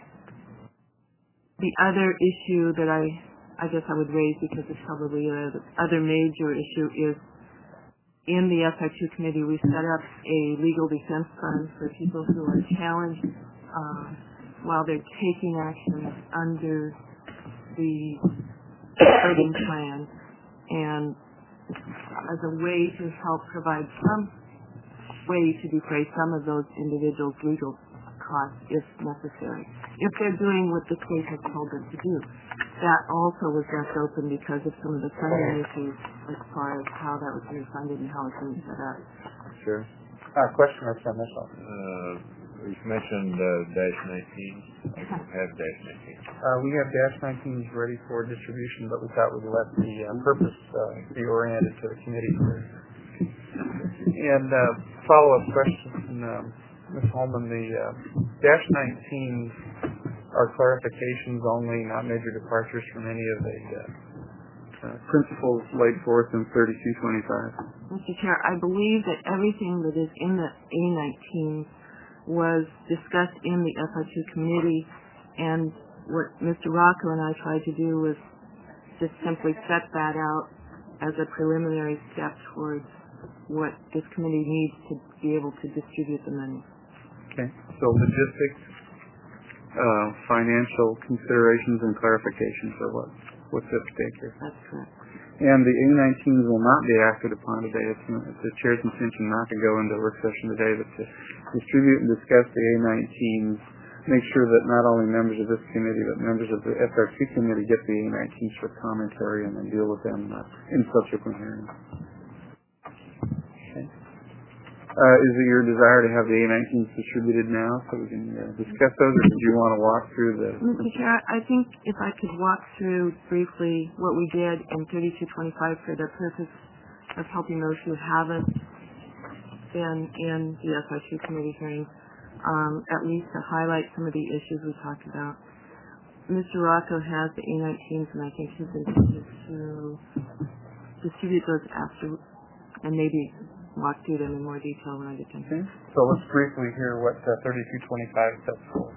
J: the other issue that I guess I would raise, because it's probably the other major issue, is in the SR2 committee we set up a legal defense fund for people who are challenged while they're taking action under the voting plan, and as a way to help provide some way to defray some of those individuals' legal costs if necessary, if they're doing what the state has told them to do. That also was left open because of some of the funding issues as far as how that was being funded and how it's being set up.
A: Sure. Question or from this one?
D: You've mentioned Dash 19. I have Dash 19.
A: We have Dash 19s ready for distribution, but we thought we'd let the purpose be oriented to the committee. And follow-up question, Ms. Holman, the Dash 19s are clarifications only, not major departures from any of the principles laid forth in 3225.
J: Mr. Chair, I believe that everything that is in the A19 was discussed in the SR2 committee, and what Mr. Rocco and I tried to do was just simply set that out as a preliminary step towards what this committee needs to be able to distribute the money.
A: Okay. So logistics, financial considerations, and clarifications are what's at stake here.
J: That's correct.
A: And the A19s will not be acted upon today. It's the chair's intention not to go into a work session today, but to distribute and discuss the A19s, make sure that not only members of this committee, but members of the SR2 committee get the A19s for commentary and then deal with them in subsequent hearings. Okay. Is it your desire to have the A19s distributed now so we can discuss those, or did you want to walk through the...
J: Mr. Chair, I think if I could walk through briefly what we did in 3225 for the purpose of helping those who haven't been in the SR2 committee hearings, at least to highlight some of the issues we talked about. Mr. Rocco has the A19s, and I think he's intended to distribute those after, and maybe walk through them in more detail when I get to them.
A: Okay. So let's briefly hear what 3225 sets for.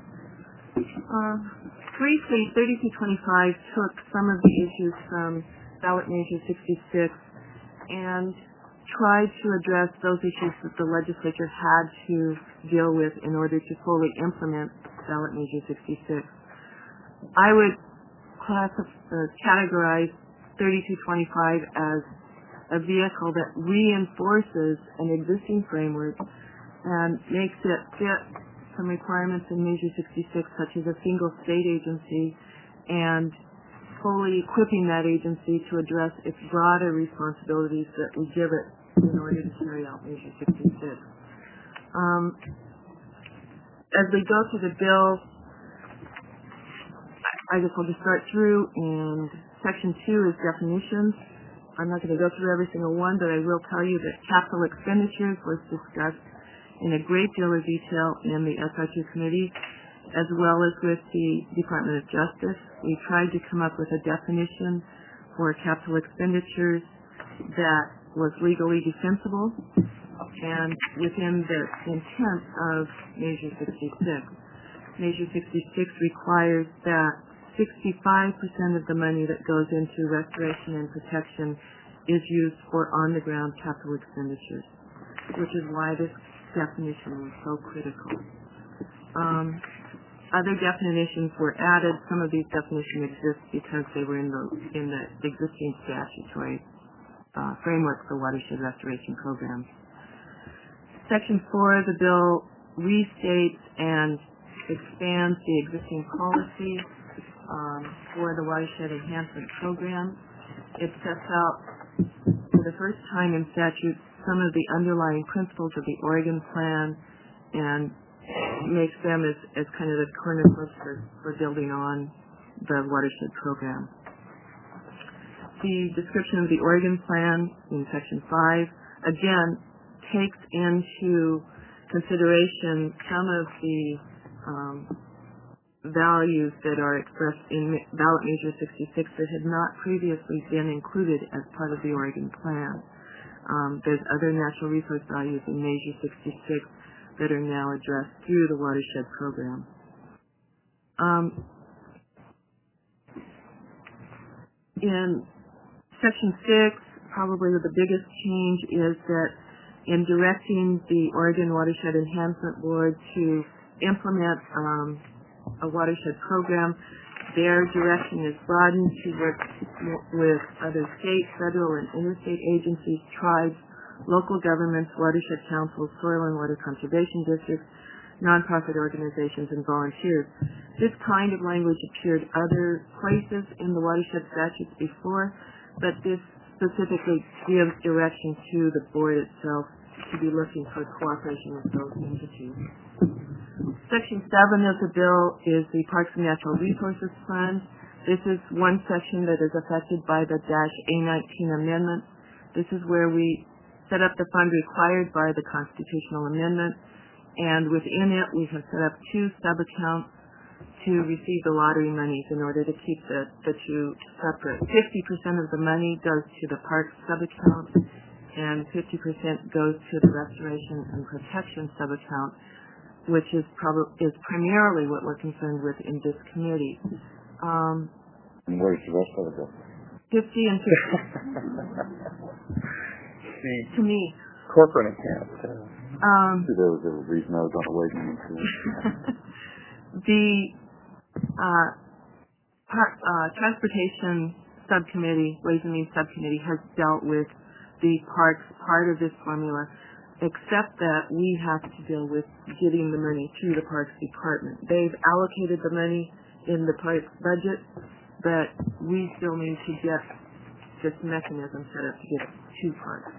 J: Briefly, 3225 took some of the issues from Ballot Measure 66 and tried to address those issues that the legislature had to deal with in order to fully implement Ballot Measure 66. I would categorize 3225 as a vehicle that reinforces an existing framework and makes it fit some requirements in Measure 66, such as a single state agency, and fully equipping that agency to address its broader responsibilities that we give it in order to carry out Measure 66. As we go through the bill, I guess I'll just start through, and Section 2 is definitions. I'm not going to go through every single one, but I will tell you that capital expenditures was discussed in a great deal of detail in the SR2 committee, as well as with the Department of Justice. We tried to come up with a definition for capital expenditures that was legally defensible and within the intent of Measure 66. Measure 66 requires that 65% of the money that goes into restoration and protection is used for on-the-ground capital expenditures, which is why this definition was so critical. Other definitions were added. Some of these definitions exist because they were in the existing statutory framework for watershed restoration programs. Section 4 of the bill restates and expands the existing policy for the watershed enhancement program. It sets out for the first time in statute some of the underlying principles of the Oregon Plan and makes them as kind of the cornerstones for building on the watershed program. The description of the Oregon Plan in Section 5, again, takes into consideration some of the values that are expressed in ballot Measure 66 that had not previously been included as part of the Oregon Plan. There's other natural resource values in Measure 66 that are now addressed through the watershed program. In Section 6, probably the biggest change is that in directing the Oregon Watershed Enhancement Board to implement a watershed program, their direction is broadened to work with other state, federal, and interstate agencies, tribes, local governments, watershed councils, soil and water conservation districts, nonprofit organizations, and volunteers. This kind of language appeared other places in the watershed statutes before, but this specifically gives direction to the board itself to be looking for cooperation with those entities. Section 7 of the bill is the Parks and Natural Resources Fund. This is one section that is affected by the -A19 amendment. This is where we set up the fund required by the constitutional amendment, and within it we have set up two sub-accounts to receive the lottery monies in order to keep the two separate. 50% of the money goes to the parks sub-account, and 50% goes to the restoration and protection sub-account, which is primarily what we're concerned with in this committee.
D: And where's the rest of the bill?
J: 50 and 50. To me.
A: Corporate account.
D: There was a reason I was on the waiting list.
J: The Transportation Subcommittee, Ways and Means Subcommittee, has dealt with the parks part of this formula, except that we have to deal with getting the money to the Parks Department. They've allocated the money in the parks budget, but we still need to get this mechanism set up to get it to parks.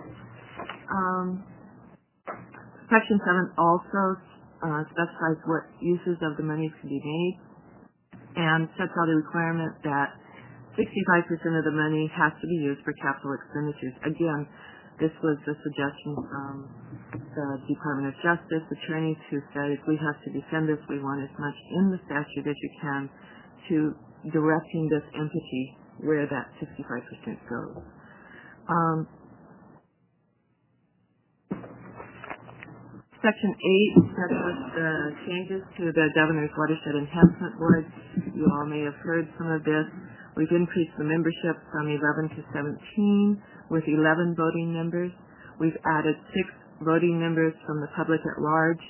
J: Section 7 also specifies what uses of the money can be made and sets out a requirement that 65% of the money has to be used for capital expenditures. Again, this was a suggestion from the Department of Justice attorneys who said if we have to defend this, we want as much in the statute as you can to directing this entity where that 65% goes. Section 8 sets out the changes to the Governor's Watershed Enhancement Board. You all may have heard some of this. We've increased the membership from 11 to 17 with 11 voting members. We've added 6 voting members from the public at large.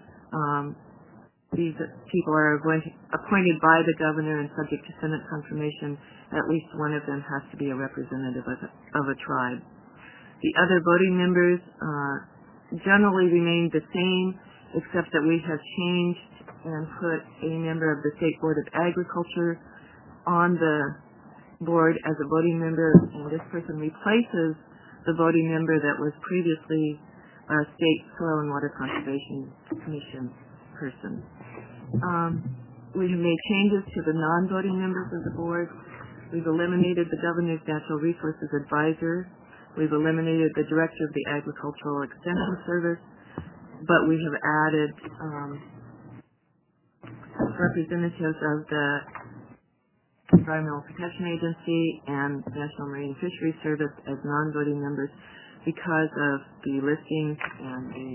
J: These people are appointed by the governor and subject to Senate confirmation. At least one of them has to be a representative of a tribe. The other voting members generally remain the same, except that we have changed and put a member of the State Board of Agriculture on the board as a voting member, and this person replaces the voting member that was previously a State Soil and Water Conservation Commission person. We have made changes to the non-voting members of the board. We've eliminated the Governor's Natural Resources Advisor. We've eliminated the Director of the Agricultural Extension Service, but we have added representatives of the Environmental Protection Agency and National Marine Fisheries Service as non-voting members because of the listings and the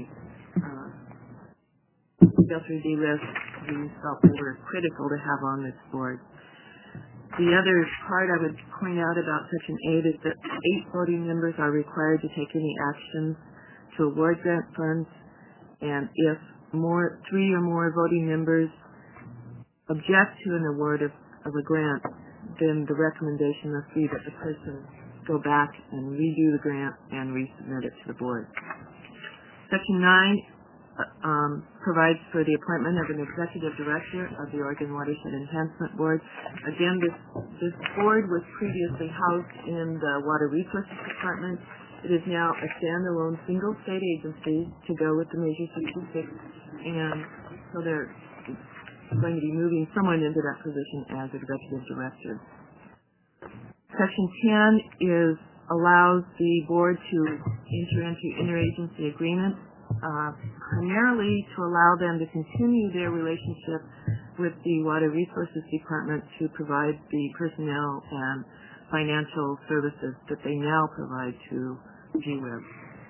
J: Filter-D list we felt they were critical to have on this board. The other part I would point out about Section 8 is that 8 voting members are required to take any actions to award grant funds, and if 3 or more voting members object to an award of a grant, then the recommendation must be that the person go back and redo the grant and resubmit it to the board. Section 9 provides for the appointment of an executive director of the Oregon Watershed Enhancement Board. Again, this board was previously housed in the Water Resources Department. It is now a standalone single state agency to go with the Measure 66, and so they're going to be moving someone into that position as executive director. Section 10 allows the board to enter into interagency agreements, primarily to allow them to continue their relationship with the Water Resources Department to provide the personnel and financial services that they now provide to GWEB.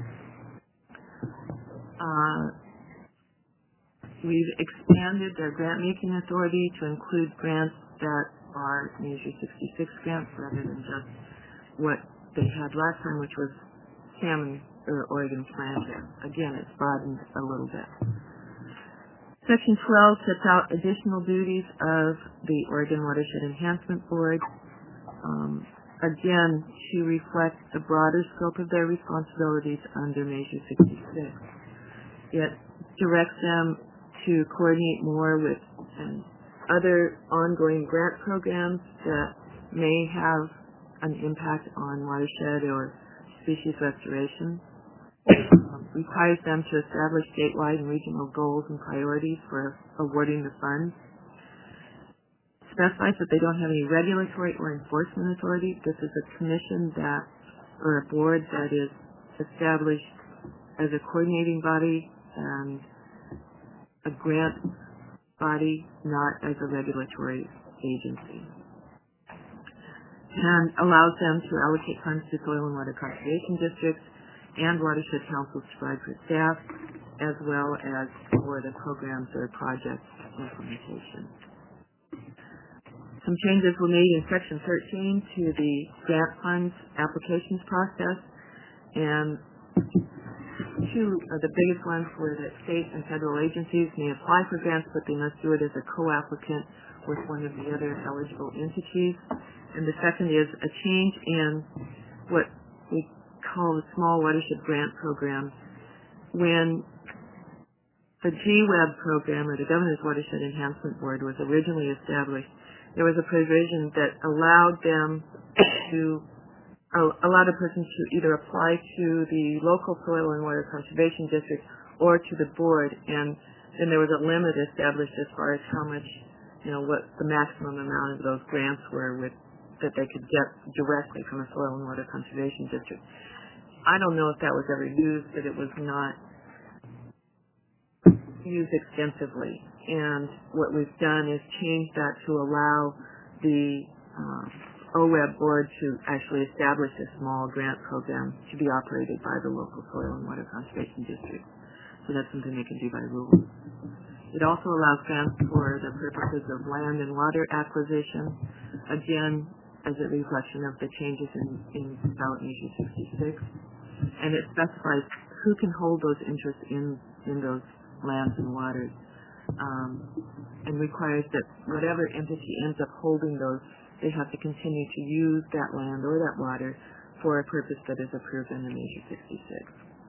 J: We've expanded their grant-making authority to include grants that are Measure 66 grants rather than just what they had last time, which was salmon or Oregon planter. Again, it's broadened a little bit. Section 12 sets out additional duties of the Oregon Watershed Enhancement Board, again, to reflect the broader scope of their responsibilities under Measure 66. It directs them to coordinate more with other ongoing grant programs that may have an impact on watershed or species restoration. Requires them to establish statewide and regional goals and priorities for awarding the funds. Specifies that they don't have any regulatory or enforcement authority. This is a commission or a board that is established as a coordinating body and a grant body, not as a regulatory agency. And allows them to allocate funds to soil and water conservation districts and watershed councils to provide for staff, as well as for the programs or project implementation. Some changes were made in Section 13 to the grant funds applications process, and two of the biggest ones were that state and federal agencies may apply for grants, but they must do it as a co-applicant with one of the other eligible entities. And the second is a change in what we call the Small Watershed Grant Program. When the GWEB program, or the Governor's Watershed Enhancement Board, was originally established, there was a provision that allowed a person to either apply to the local soil and water conservation district or to the board, and then there was a limit established as far as how much, what the maximum amount of those grants were that they could get directly from a soil and water conservation district. I don't know if that was ever used, but it was not used extensively. And what we've done is change that to allow the OWEB board to actually establish a small grant program to be operated by the local soil and water conservation district. So that's something they can do by rule. It also allows grants for the purposes of land and water acquisition, again, as a reflection of the changes in ballot Measure 66. And it specifies who can hold those interests in those lands and waters, and requires that whatever entity ends up holding those, they have to continue to use that land or that water for a purpose that is approved under Measure 66.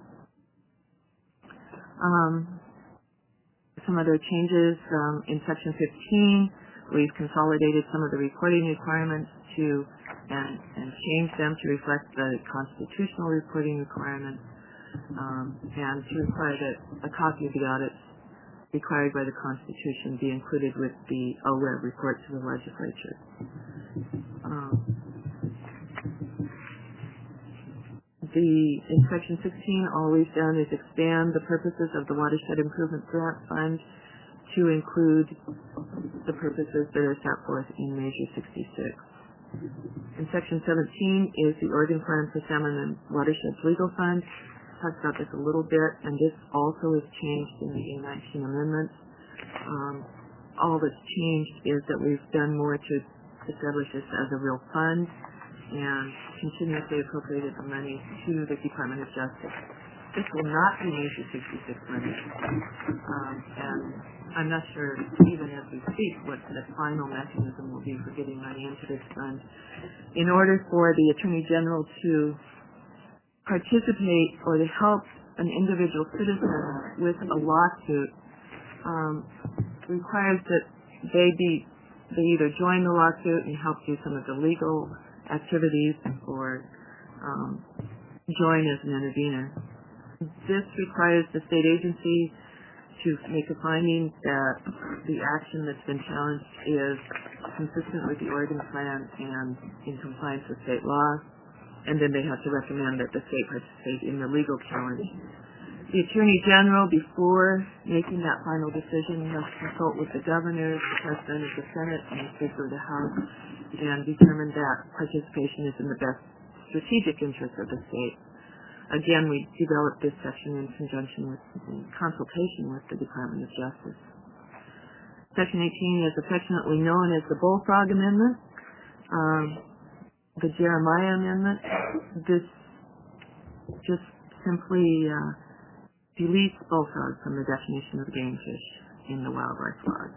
J: Some other changes in Section 15, we've consolidated some of the reporting requirements and changed them to reflect the constitutional reporting requirements, and to require that a copy of the audits required by the Constitution be included with the OWEB report to the legislature. In Section 16, all we've done is expand the purposes of the Watershed Improvement Grant Fund to include the purposes that are set forth in Measure 66. In Section 17 is the Oregon Plan for Salmon and Watersheds Legal Fund. Talked about this a little bit, and this also is changed in the A19 amendments. All that's changed is that we've done more to establish this as a real fund and continuously appropriated the money to the Department of Justice. This will not be Measure 66 money, and I'm not sure, even as we speak, what the final mechanism will be for getting money into this fund. In order for the Attorney General to participate or to help an individual citizen with a lawsuit, requires that they either join the lawsuit and help do some of the legal activities or join as an intervener. This requires the state agency to make a finding that the action that's been challenged is consistent with the Oregon Plan and in compliance with state law, and then they have to recommend that the state participate in the legal challenge. The Attorney General, before making that final decision, must consult with the governor, the President of the Senate, and the Speaker of the House, and determine that participation is in the best strategic interest of the state. Again, we developed this section in conjunction with, in consultation with the Department of Justice. Section 18 is affectionately known as the Bullfrog Amendment, the Jeremiah Amendment. This just simply deletes bullfrog from the definition of game fish in the wildlife laws.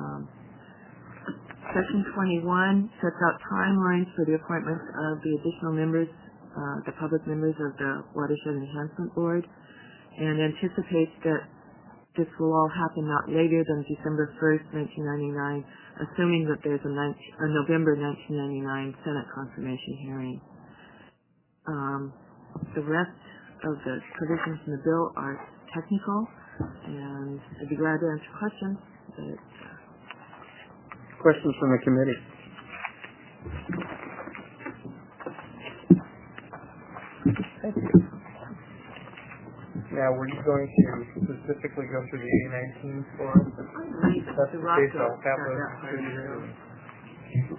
J: Section 21 sets out timelines for the appointments of the additional members, the public members of the Watershed Enhancement Board, and anticipates that this will all happen not later than December 1st, 1999, assuming that there's a November 1999 Senate confirmation hearing. The rest of the provisions in the bill are technical, and I'd be glad to answer questions.
C: Questions from the committee?
A: Thank you. Now, were you going to specifically go through the A19 for us? That's the case. I'll have those two.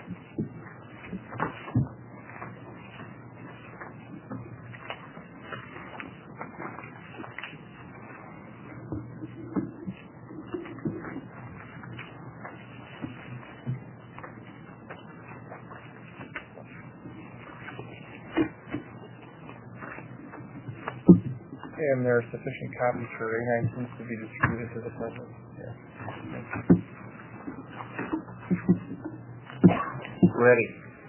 A: And there are sufficient copies for A19 to be distributed to the public. Yeah.
C: Ready.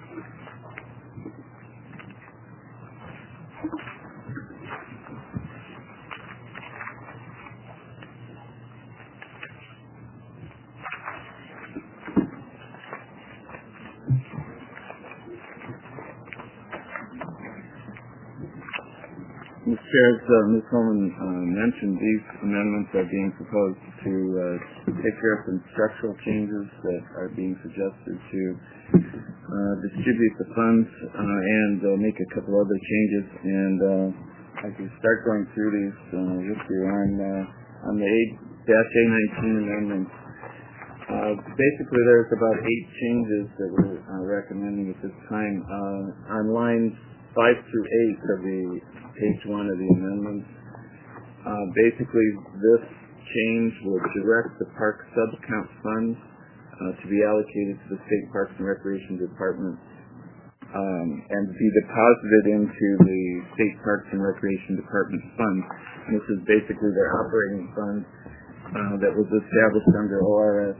I: Mr. Chair, as Ms. Holman mentioned, these amendments are being proposed to take care of some structural changes that are being suggested to distribute the funds and make a couple other changes. And I can start going through these with you on the A-19 amendments. Basically, there's about 8 changes that we're recommending at this time. On lines 5 through 8 of the page 1 of the amendments, basically this change will direct the park sub-account funds to be allocated to the State Parks and Recreation Department and be deposited into the State Parks and Recreation Department fund. And this is basically their operating fund that was established under ORS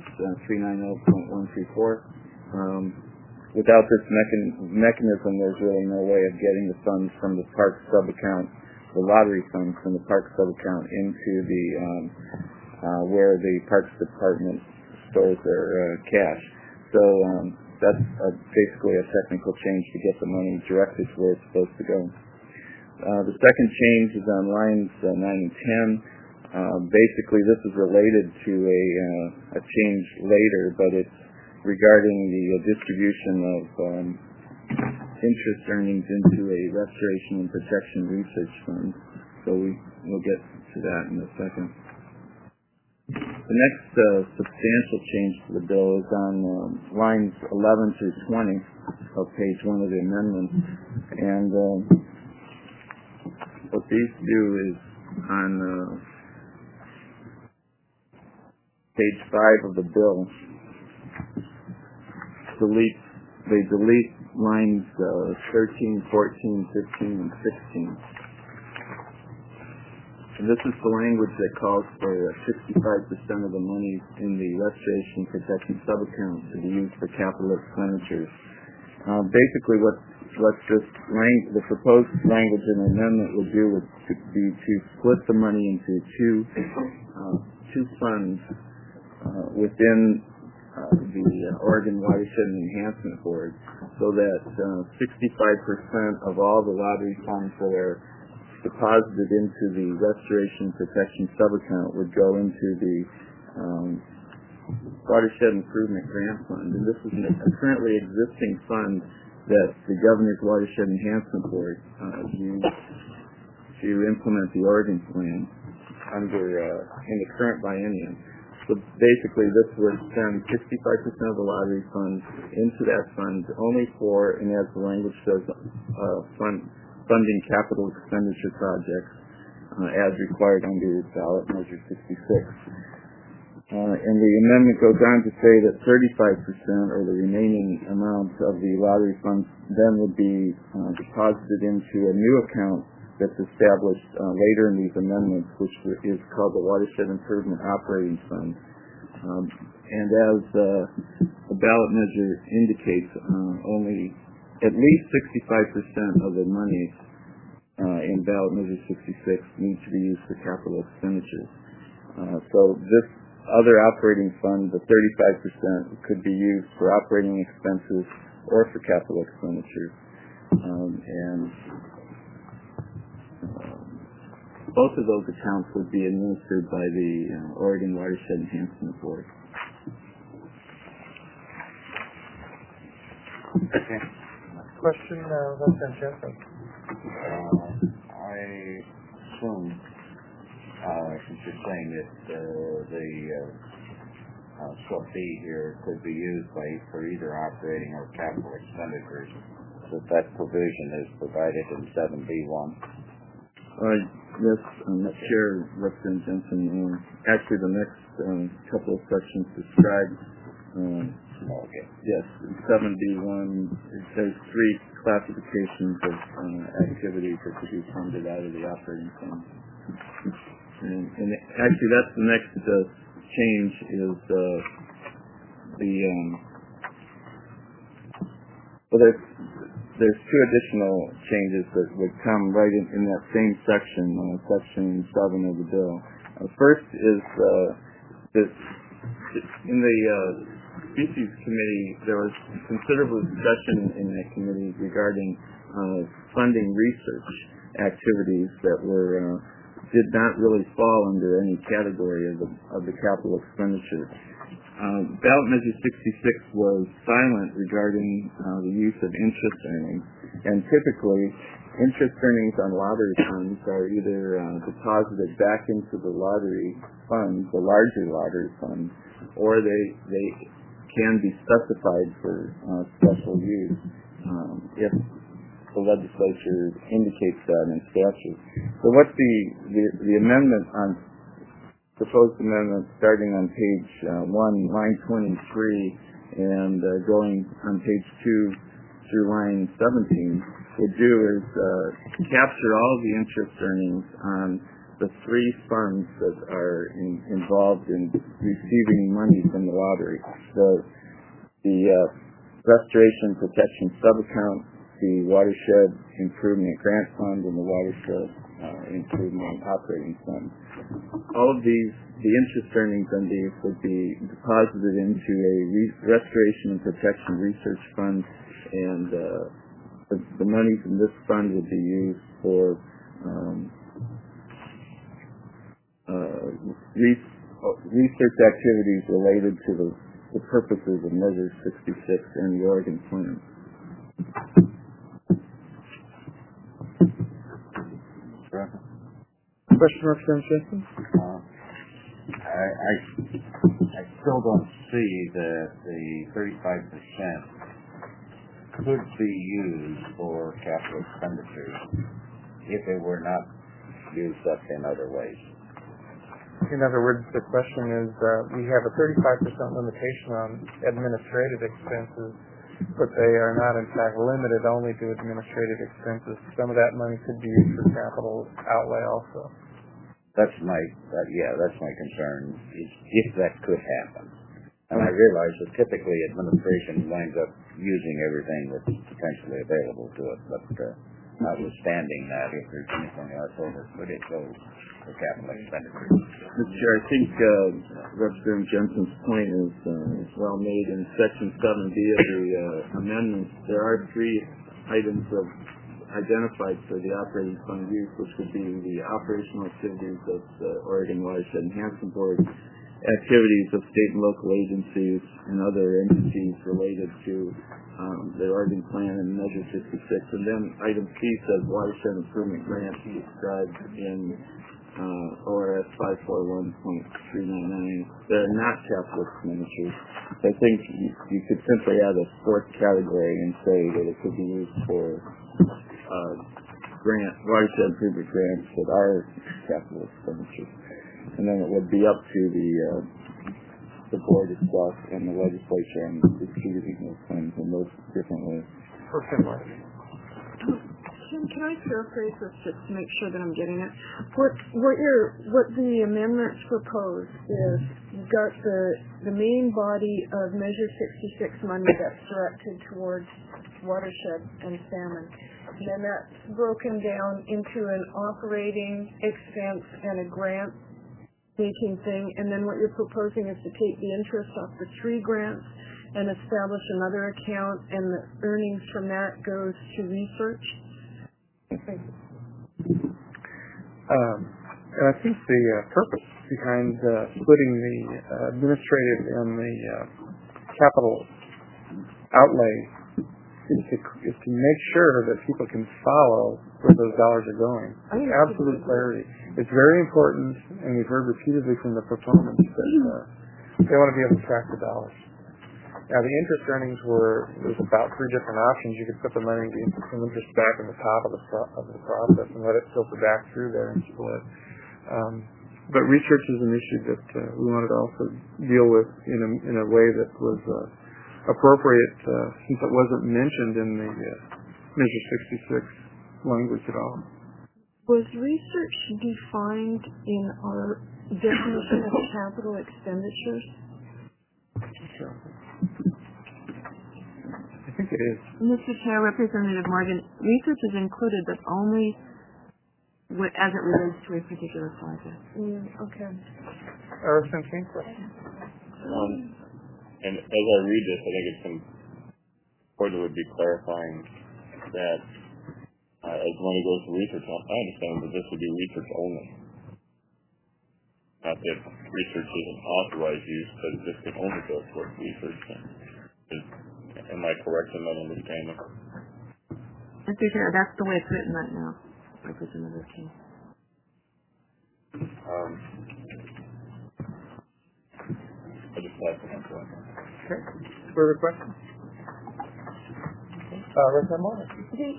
I: 390.134. Without this mechanism, there's really no way of getting the funds from the park sub-account, the lottery funds from the park sub-account into the where the Parks Department stores their cash. So that's basically a technical change to get the money directed to where it's supposed to go. The second change is on lines 9 and 10. Basically, this is related to a change later, but it's regarding the distribution of interest earnings into a restoration and protection research fund. So we'll get to that in a second. The next substantial change to the bill is on lines 11 through 20 of page 1 of the amendment. And what these do is on page 5 of the bill, they delete lines 13, 14, 15, and 16. And this is the language that calls for 65% of the money in the Restoration Protection Subaccount to be used for capital expenditures. Basically, what the proposed language in the amendment would do would be to split the money into two funds within the Oregon Watershed Enhancement Board, so that 65% of all the lottery funds that are deposited into the Restoration Protection Subaccount would go into the Watershed Improvement Grant Fund. And this is a currently existing fund that the Governor's Watershed Enhancement Board used to implement the Oregon Plan in the current biennium. So basically, this would send 65% of the lottery funds into that fund only for, and as the language says, funding capital expenditure projects as required under ballot measure 66. And the amendment goes on to say that 35% or the remaining amount of the lottery funds then would be deposited into a new account that's established later in these amendments, which is called the Watershed Improvement Operating Fund. And as the ballot measure indicates, only at least 65% of the money in ballot measure 66 needs to be used for capital expenditures. So this other operating fund, the 35%, could be used for operating expenses or for capital expenditures. Both of those accounts would be administered by the Oregon Watershed Enhancement Board.
A: Okay. Question, Representative Jensen.
D: I assume, since you're saying that the sub B here could be used for either operating or capital expenditures, that provision is provided in 7B1.
I: Yes, Chair, Representative Jensen. Actually, the next couple of sections describe. Yes, in 7B1, there's 3 classifications of activities that could be funded out of the operating fund. And actually, that's the next change is there's 2 additional changes that would come right in that same section, section 7 of the bill. First is that in the Species Committee, there was considerable discussion in that committee regarding funding research activities that did not really fall under any category of the capital expenditure. Ballot measure 66 was silent regarding the use of interest earnings, and typically interest earnings on lottery funds are either deposited back into the lottery funds, the larger lottery funds, or they can be specified for special use if the legislature indicates that in statute. So what the amendment on proposed amendment starting on page 1, line 23, and going on page 2 through line 17 would do is capture all of the interest earnings on the 3 funds that are involved in receiving money from the lottery. The Restoration Protection Subaccount, the Watershed Improvement Grant Fund, and the Watershed Improvement Operating Fund. All of these, the interest earnings on these would be deposited into a Restoration and Protection Research Fund, and the money from this fund would be used for research activities related to the purposes of Measure 66 and the Oregon Plan.
A: Question, Representative Jensen?
K: I still don't see that the 35% could be used for capital expenditures if it were not used up in other ways.
A: In other words, the question is, we have a 35% limitation on administrative expenses, but they are not, in fact, limited only to administrative expenses. Some of that money could be used for capital outlay also.
K: That's my concern, is if that could happen. And I realize that typically administration winds up using everything that's potentially available to it, but notwithstanding that, if there's anything left over, could it go for capital expenditures?
I: Mr. Chair, I think Representative Jensen's point is well made. In Section 7B of the amendment, there are 3 items identified for the operating fund use, which would be the operational activities of the Oregon Watershed Enhancement Board, activities of state and local agencies and other entities related to the Oregon Plan and Measure 66. And then item C says watershed improvement grant described in ORS 541.399. They're not capital expenditures. I think you could simply add a 4th category and say that it could be used for watershed improvement grants that are capital expenditures. And then it would be up to the board itself and the legislature on distributing those funds in those different ways.
J: Tim, can I paraphrase this just to make sure that I'm getting it? What the amendments propose is you've got the main body of Measure 66 money that's directed towards watershed and salmon. And then that's broken down into an operating expense and a grant making thing, and then what you're proposing is to take the interest off the 3 grants and establish another account, and the earnings from that goes to research.
A: And I think the purpose behind splitting the administrative and the capital outlay is to make sure that people can follow where those dollars are going. Absolute clarity. It's very important, and we've heard repeatedly from the proponents that they want to be able to track the dollars. Now, the interest earnings there's about 3 different options. You could put the money into some interest back in the top of the process and let it filter back through there and split. But research is an issue that we wanted to also deal with in a way that was appropriate, since it wasn't mentioned in the Measure 66 language at all.
J: Was research defined in our definition of capital expenditures?
A: Sure. I think it is.
J: Mr. Chair, Representative Morgan, research is included, but only as it relates to a particular project. Okay.
A: Same question.
E: And as I read this, I think it's important to be clarifying that as money goes to research, I understand that this would be research only. Not that research isn't authorized use, but this can only go towards research. Am I correct in that understanding?
J: Mr. Chair, that's the way it's written right now, Representative King.
E: I just thought that point.
A: Okay. Further questions? Representative Morgan.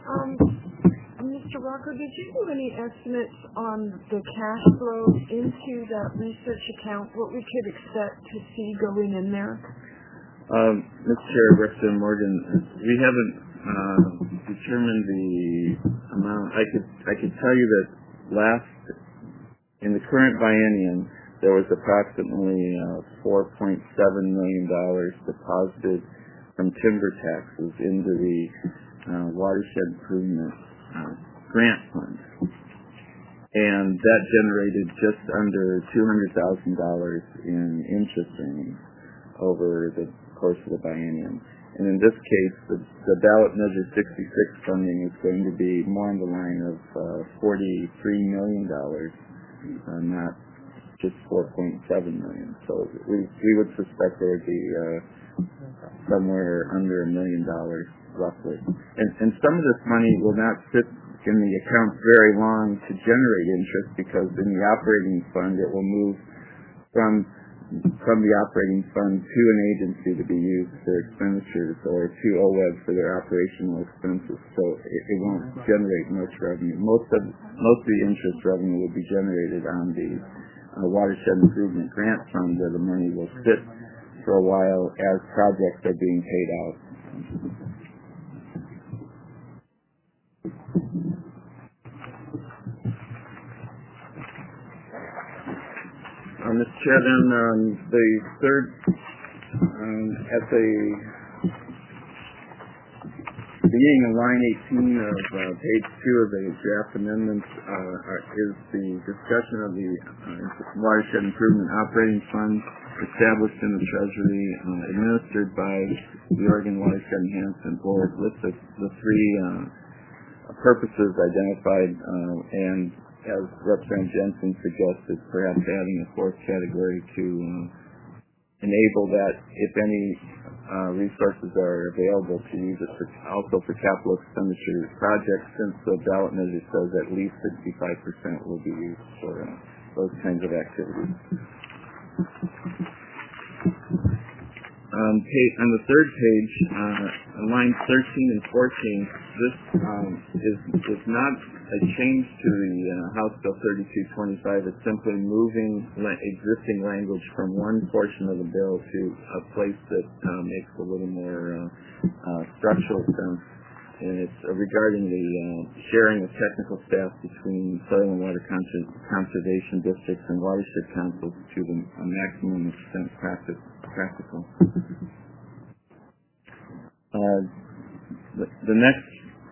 J: Mr. Rocker, did you do any estimates on the cash flow into that research account, what we could expect to see going in there?
I: Mr. Chair, Representative Morgan, we haven't determined the amount. I could tell you that in the current biennium, there was approximately $4.7 million deposited from timber taxes into the watershed improvement grant fund, and that generated just under $200,000 in interest earnings over the course of the biennium. And in this case, the ballot measure 66 funding is going to be more in the line of $43 million, not just $4.7 million. So we would suspect there would be somewhere under $1 million roughly. And some of this money will not sit in the accounts very long to generate interest, because in the operating fund it will move from the operating fund to an agency to be used for expenditures or to OWEB for their operational expenses. So it won't generate much revenue. Most of the interest revenue will be generated on the Watershed Improvement Grant Fund, where the money will sit for a while as projects are being paid out. Mr. Chair, then the third, at the beginning of line 18 of page 2 of the draft amendments is the discussion of the Watershed Improvement Operating Fund established in the Treasury, administered by the Oregon Watershed Enhancement Board, with the three purposes identified, and as Representative Jensen suggested, perhaps adding a fourth category to enable that if any resources are available to use it also for capital expenditure projects, since the ballot measure says at least 65% will be used for those kinds of activities. On the third page, lines 13 and 14, this is not a change to the House Bill 3225. It's simply moving existing language from one portion of the bill to a place that makes a little more structural sense. And it's regarding the sharing of technical staff between soil and water conservation districts and watershed councils to the maximum extent practical. The next,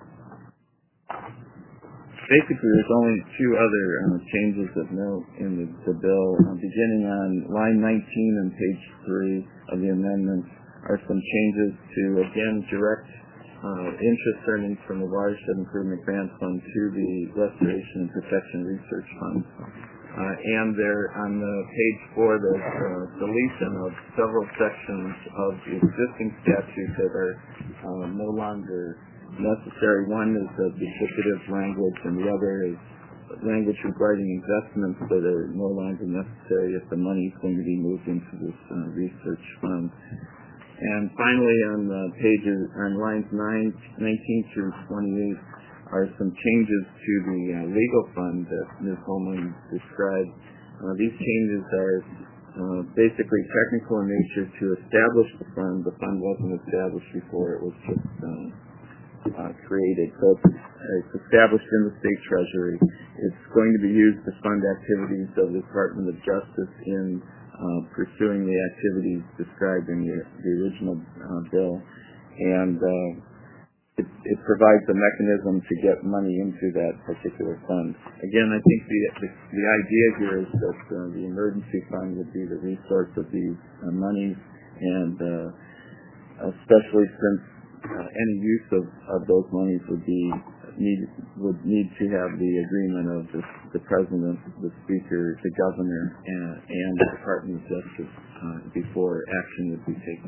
I: basically, there's only two other changes of note in the bill. Beginning on line 19 and page 3 of the amendments are some changes to, again, direct interest earnings from the Watershed Improvement Grant Fund to the Restoration and Protection Research Fund. And there, on page 4, there's deletion of several sections of the existing statute that are no longer necessary. One is the duplicative language, and the other is language regarding investments that are no longer necessary if the money is going to be moved into this research fund. And finally, on lines 19 through 28 are some changes to the legal fund that Ms. Holman described. These changes are basically technical in nature to establish the fund. The fund wasn't established before; it was just created. So it's established in the state treasury. It's going to be used to fund activities of the Department of Justice in pursuing the activities described in the original bill, and it provides a mechanism to get money into that particular fund. Again, I think the idea here is that the emergency fund would be the resource of these monies, and especially since any use of those monies would need to have the agreement of the President, the Speaker, the Governor, and the Department of Justice before action would be taken.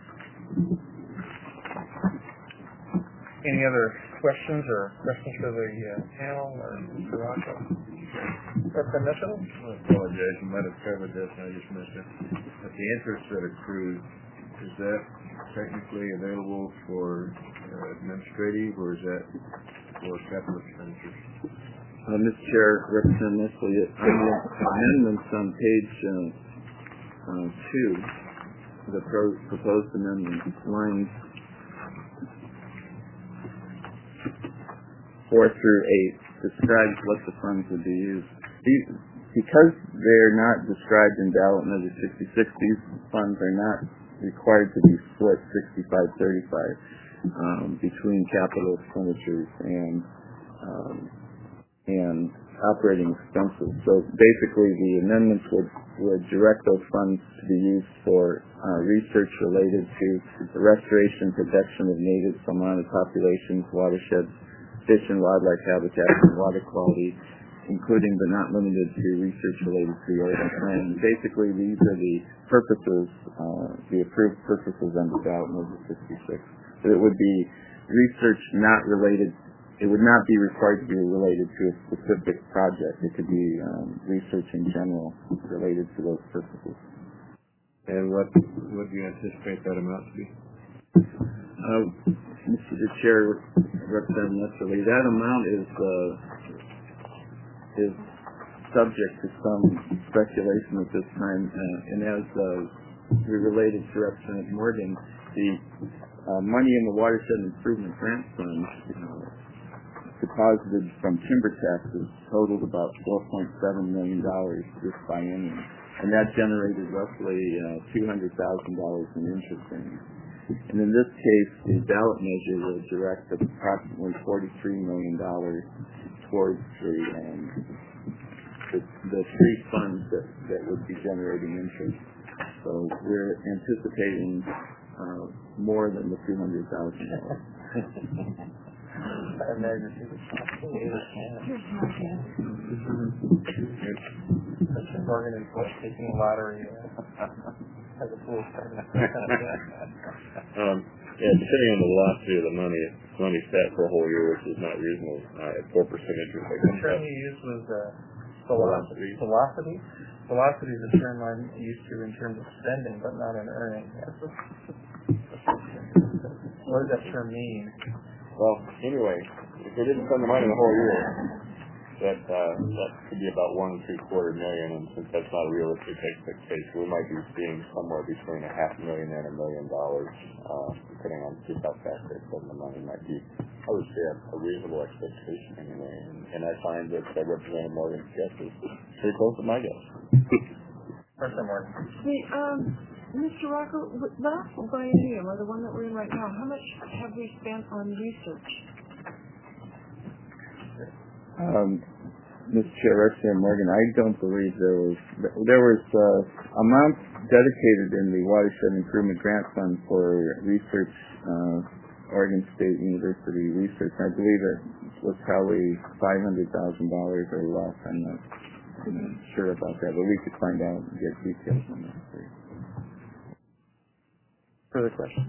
A: Any other questions for the panel or Mr. Rocco? Representative Mitchell?
D: I apologize. You might have covered this and I just missed it. But the interest that accrues, is that technically available for administrative, or is that for capital expenditures?
I: Mr. Chair, Representative Mitchell, on the amendments on page 2, the proposed amendment, lines 4 through 8 describes what the funds would be used. Because they're not described in ballot measure 66, these funds are not required to be split 65-35 between capital expenditures and operating expenses. So basically, the amendments would direct those funds to be used for research related to the restoration and protection of native Salmona populations, watersheds, fish and wildlife habitat, and water quality, including but not limited to research related to the Oregon plan. Basically, these are the purposes, the approved purposes under ballot measure 66. So it would be research not related it would not be required to be related to a specific project. It could be research in general related to those purposes.
D: And what do you anticipate that amount to be?
I: Mr. Chair, Representative Nestle, that amount is subject to some speculation at this time, and as we related to Representative Morgan, the money in the Watershed Improvement Grant Fund deposited from timber taxes totaled about $4.7 million this biennium, and that generated roughly $200,000 in interest payments. And in this case, the ballot measure will direct approximately $43 million towards the three funds that would be generating interest. So we're anticipating more than the $200,000.
A: Mr. Morgan is taking the lottery as a fool.
E: Depending on the velocity of the money, if money sat for a whole year, which is not reasonable, at 4% interest.
A: The term you used was velocity. Velocity? Velocity is a term I'm used to in terms of spending, but not in earning. What does that term mean?
E: Well, anyway, if we didn't spend the money the whole year, that could be about $1.75 million, and since that's not a realistic expectation, we might be seeing somewhere between $500,000 and $1 million, depending on just how fast they spend the money. Might be, I would say, a reasonable expectation anyway. And I find that Representative Morgan's guess is pretty close to my guess.
A: Representative Morgan.
J: Mr. Rocco, last biennium, or the one that we're in right now, how much have we spent on research?
I: Mr. Chair, Representative Morgan, I don't believe there was amounts dedicated in the Watershed Improvement Grant Fund for research, Oregon State University research. I believe it was probably $500,000 or less. I'm not sure about that, but we could find out and get details on that.
A: Further questions?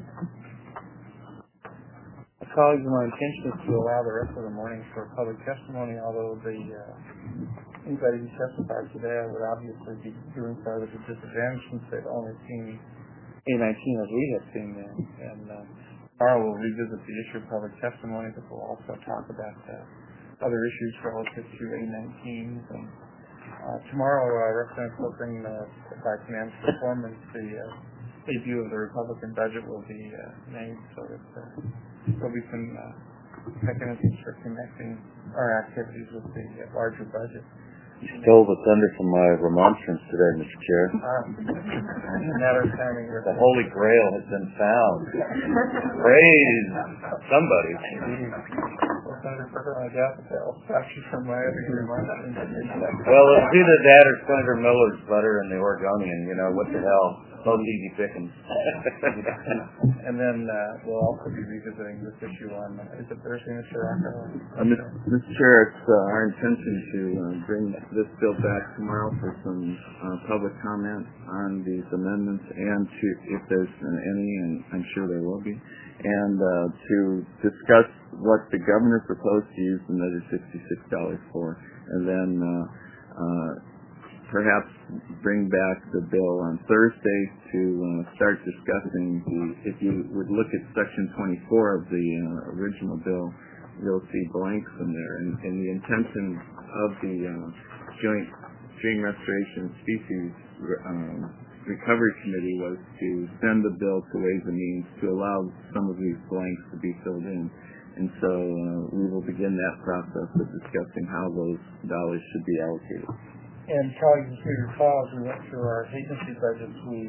A: Colleagues, my intention is to allow the rest of the morning for public testimony, although anybody who testifies today would obviously be doing so at a disadvantage since they've only seen A19 as we have seen them. And tomorrow we'll revisit the issue of public testimony, but we'll also talk about other issues relative to A19s. And tomorrow, Representative Pilkering, by command performance, the debut of the Republican budget will be made, so that there'll be some mechanisms for connecting our activities with the larger budget.
K: You stole the thunder from my remonstrance today, Mr. Chair.
A: Matter of timing.
K: The Holy Grail has been found. Praise somebody.
A: Senator Perker, I doubt that they'll stop you from my other remonstrance.
K: Well, it's either that or Senator Miller's letter in the Oregonian. What the hell? Those easy pickings.
A: And then we'll also be revisiting this issue on, is it Thursday, Mr. Rocco?
I: Mr. Chair, it's our intention to bring this bill back tomorrow for some public comment on these amendments and to, if there's any, and I'm sure there will be, and to discuss what the governor proposed to use the measure $66 for, and then perhaps bring back the bill on Thursday to start discussing if you would look at Section 24 of the original bill, you'll see blanks in there. And the intention of the Joint Stream Restoration Species Recovery Committee was to send the bill to Ways and Means to allow some of these blanks to be filled in. And so we will begin that process of discussing how those dollars should be allocated.
A: And colleagues, as we recall, as we went through our agency budgets, we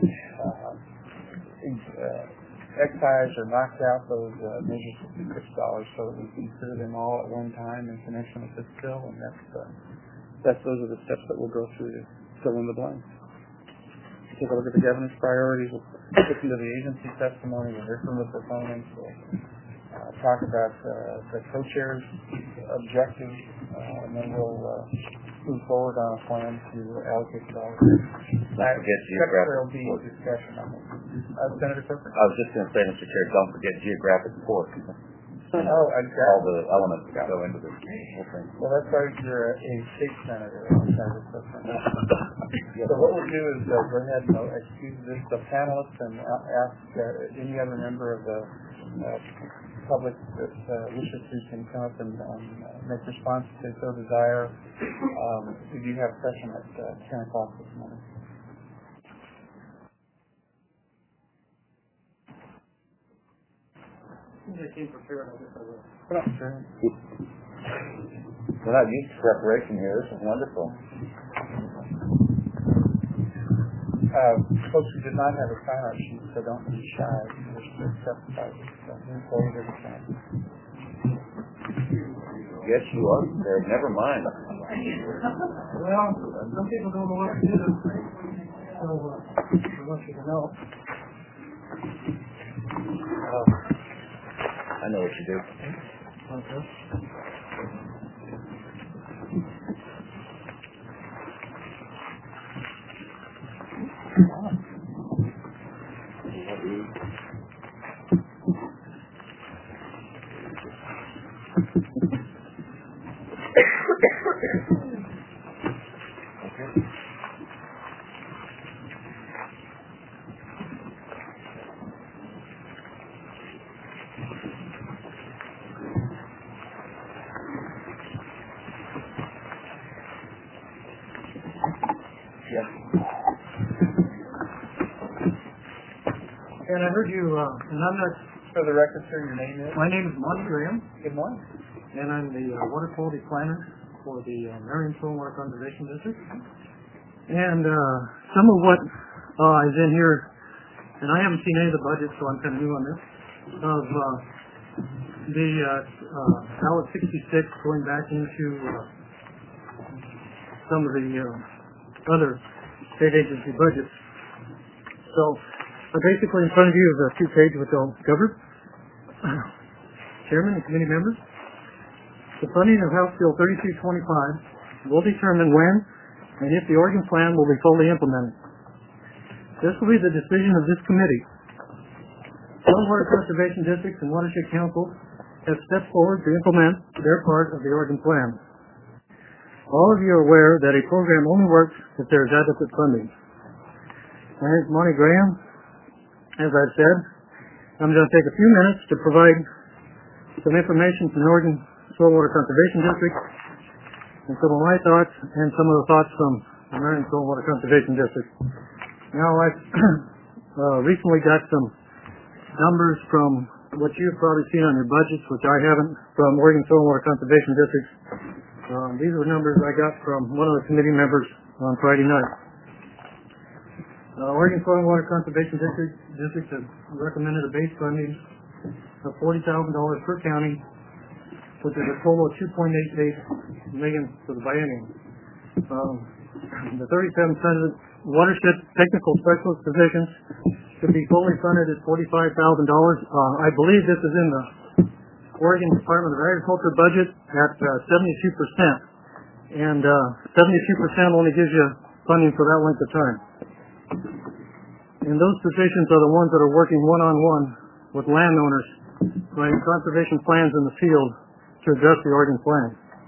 A: excised or knocked out those measures $66 so that we consider them all at one time in connection with this bill, and those are the steps that we'll go through to fill in the blanks. Take a look at the governor's priorities, we'll listen to the agency testimony, we'll hear from the proponents, we'll talk about the co-chair's objectives, and then we'll move forward on a plan to allocate the dollars. There will be discussion on this. Senator Perkins?
K: I was just going to say, Mr. Chair, don't forget geographic pork.
A: Oh,
K: all the elements that go into this whole thing.
A: Well, that's why you're a state senator. So what we'll do is go ahead and excuse the panelists and ask any other member of the public that wishes to can come up and make response if they so desire. We do have a session at 10 o'clock this morning.
B: I came prepared. I guess I will.
K: We're not used to preparation here. This is wonderful.
A: Folks who did not have a sign-up sheet, so don't be shy. We're still accepted. Move forward every time.
K: Yes, you are. Never mind.
B: Well, some people don't know what to do, so I want you to know.
K: I know what you do.
B: Okay. And I heard you, and I'm not...
A: For the record, sir, your name is?
B: My name is Monty Graham.
A: Good morning.
B: And I'm the water quality planner for the Marion Stormwater Conservation District. And some of what is in here, and I haven't seen any of the budgets, so I'm kind of new on this, of the ballot 66 going back into some of the other state agency budgets. So basically in front of you is a two-page which I'll cover. Chairman and committee members, the funding of House Bill 3225 will determine when and if the Oregon Plan will be fully implemented. This will be the decision of this committee. Stormwater Conservation Districts and Watershed Council have stepped forward to implement their part of the Oregon Plan. All of you are aware that a program only works if there is adequate funding. My name is Monty Graham. As I've said, I'm going to take a few minutes to provide some information from the Oregon Saltwater Conservation District and some of my thoughts and some of the thoughts from the Marion Saltwater Conservation District. Now, I've recently got some numbers from what you've probably seen on your budgets, which I haven't, from Oregon Saltwater Conservation District. These are numbers I got from one of the committee members on Friday night. Oregon Soil and Water Conservation District has recommended a base funding of $40,000 per county, which is a total of $2.88 million for the biennium. The 37 watershed technical specialist positions should be fully funded at $45,000. I believe this is in the Oregon Department of Agriculture budget at 72%, and 72% only gives you funding for that length of time. And those positions are the ones that are working one-on-one with landowners, writing conservation plans in the field to address the Oregon Plan.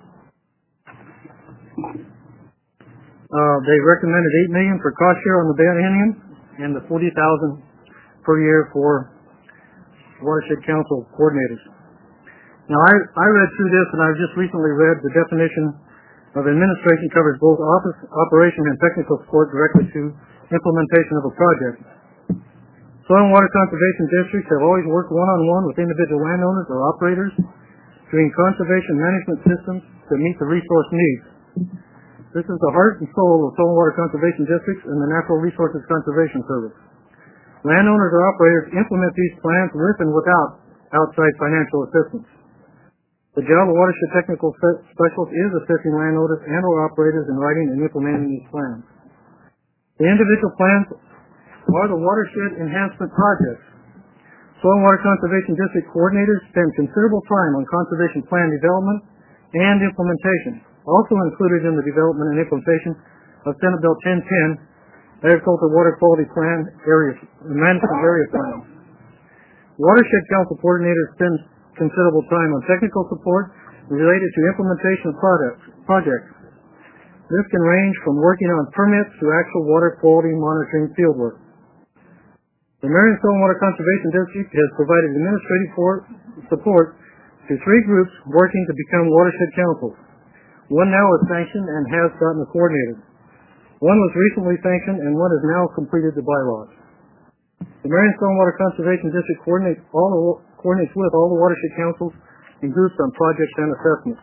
B: They recommended $8 million for cost share on the biennium and the $40,000 per year for Watershed Council coordinators. Now, I read through this, and I've just recently read the definition of administration covers both office, operation, and technical support directly to implementation of a project. Soil and water conservation districts have always worked one-on-one with individual landowners or operators doing conservation management systems to meet the resource needs. This is the heart and soul of soil and water conservation districts and the Natural Resources Conservation Service. Landowners or operators implement these plans with and without outside financial assistance. The job of watershed technical specialist is assisting landowners and or operators in writing and implementing these plans. The individual plans are the watershed enhancement projects. Soil and Water Conservation District coordinators spend considerable time on conservation plan development and implementation, also included in the development and implementation of Senate Bill 1010, Agricultural Water Quality Plan Management Area Plans. Watershed Council coordinators spend
L: considerable time on technical support related to implementation of projects. This can range from working on permits to actual water quality monitoring fieldwork. The Marion Stormwater Conservation District has provided administrative support to 3 groups working to become watershed councils. One now is sanctioned and has gotten coordinated. One was recently sanctioned and one has now completed the bylaws. The Marion Stormwater Conservation District coordinates with all the watershed councils and groups on projects and assessments.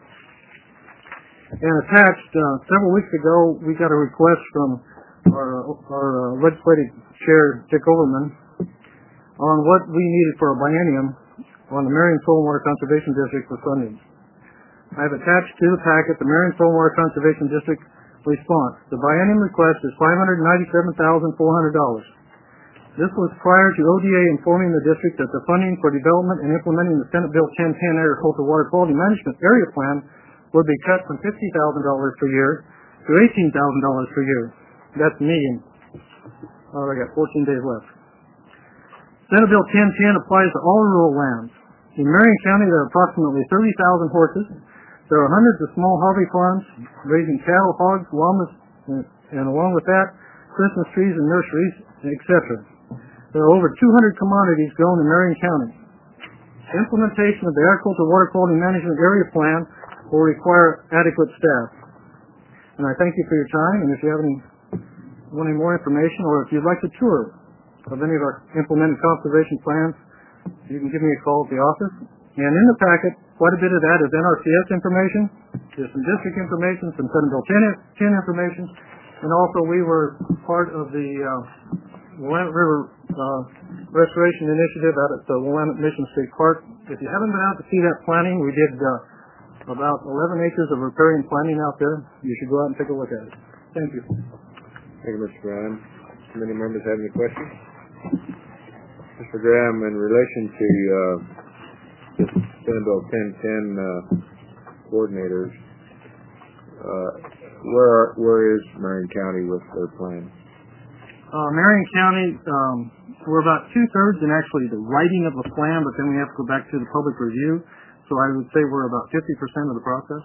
L: And attached, several weeks ago, we got a request from our legislative chair, Dick Overman, on what we needed for a biennium on the Marion Stormwater Conservation District for funding. I have attached to the packet the Marion Stormwater Conservation District response. The biennium request is $597,400. This was prior to ODA informing the district that the funding for development and implementing the Senate Bill 1010 Agricultural Water Quality Management Area Plan would be cut from $50,000 per year to $18,000 per year. That's me, and I got 14 days left. Senate Bill 1010 applies to all rural lands. In Marion County, there are approximately 30,000 horses. There are hundreds of small hobby farms raising cattle, hogs, llamas, and along with that, Christmas trees and nurseries, etc. There are over 200 commodities grown in Marion County. Implementation of the Agricultural Water Quality Management Area Plan will require adequate staff. And I thank you for your time, and if you have want any more information, or if you'd like a tour of any of our implemented conservation plans, you can give me a call at the office. And in the packet, quite a bit of that is NRCS information. There's some district information, some Senate Bill 10 information, and also we were part of the Willamette River Restoration Initiative out at the Willamette Mission State Park. If you haven't been out to see that planting, we did about 11 acres of riparian planting out there. You should go out and take a look at it. Thank you.
D: Thank you, Mr. Graham. Do any members have any questions? Mr. Graham, in relation to the Senate Bill 1010 coordinators, where is Marion County with their plan?
L: Marion County, we're about 2/3 in actually the writing of the plan, but then we have to go back to the public review. So I would say we're about 50% of the process.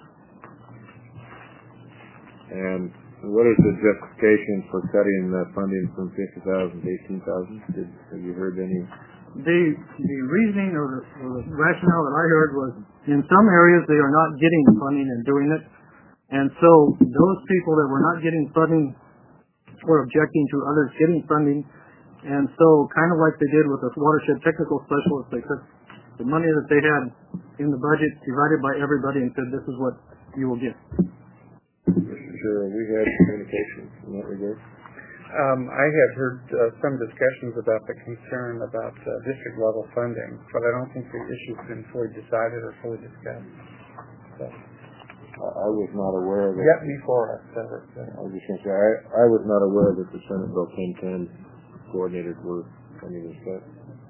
L: And what is the justification for cutting the funding from $50,000 to $18,000? Have you heard any? The reasoning or the rationale that I heard was in some areas they are not getting funding and doing it. And so those people that were not getting funding were objecting to others getting funding. And so kind of like they did with the watershed technical specialists, they took the money that they had in the budget, divided by everybody, and said, this is what you will get.
D: Mr. Chair, we had communication in that regard.
A: I have heard some discussions about the concern about district level funding, but I don't think the issue's been fully decided or fully discussed. So,
D: I was not aware of it.
A: Yet before us.
D: I was just going to say, I was not aware that the Senate Bill 1010 coordinators were any of this stuff.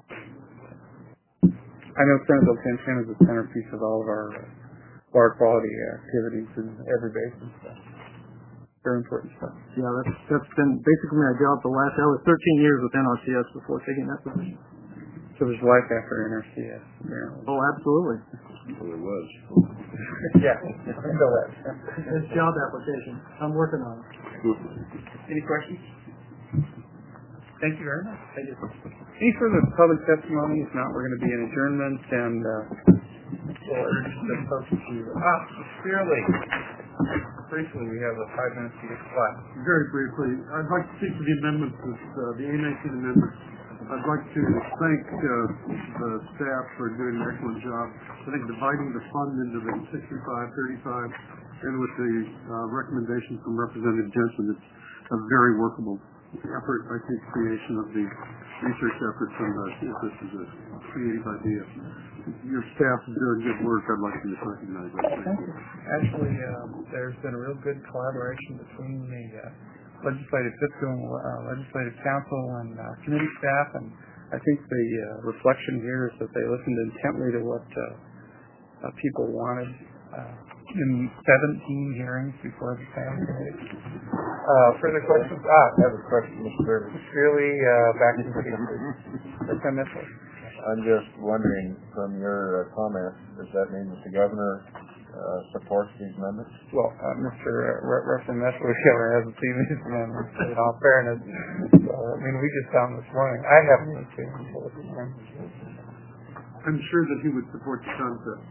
A: I know Senate Bill 1010 is the centerpiece of all of our water quality activities in every basin. So very important stuff.
L: Yeah, that's been basically my job I was 13 years with NRCS before taking that position.
A: So there's life after NRCS, apparently.
L: Oh, absolutely.
D: Well, there was.
A: Yeah, I know that.
L: It's job application. I'm working on it.
A: Any questions? Thank you very much. Thank you. Any further public testimony? If not, we're going to be in adjournment, and we'll urge the folks to sincerely. Briefly, we have 5 minutes to get quiet.
G: Very briefly, I'd like to speak to the amendments, the A19 amendments. I'd like to thank the staff for doing an excellent job. I think dividing the fund into the 65, 35, and with the recommendation from Representative Jensen, it's a very workable effort. I think creation of the research efforts and if this is a creative idea. Your staff is doing good work. I'd like to just recognize that.
A: Thank you. Actually, there's been a real good collaboration between the legislative council and committee staff, and I think the reflection here is that they listened intently to what people wanted in 17 hearings before the planning committee. Further questions? I have a question, Mr. Shirley, back to the
D: I'm just wondering, from your comments, does that mean that the governor supports these amendments?
A: Well, Mr. Representative Metzler hasn't seen these amendments, in all fairness. So, I mean, we just found this morning. I haven't even seen them until this morning.
G: I'm sure that he would support the concept.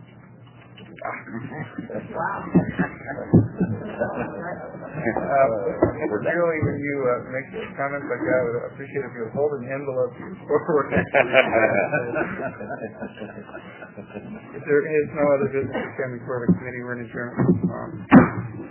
A: Really, when you make comments like that, I would appreciate if you would hold an envelope forward. If there is no other business coming before the committee, we're in adjournment.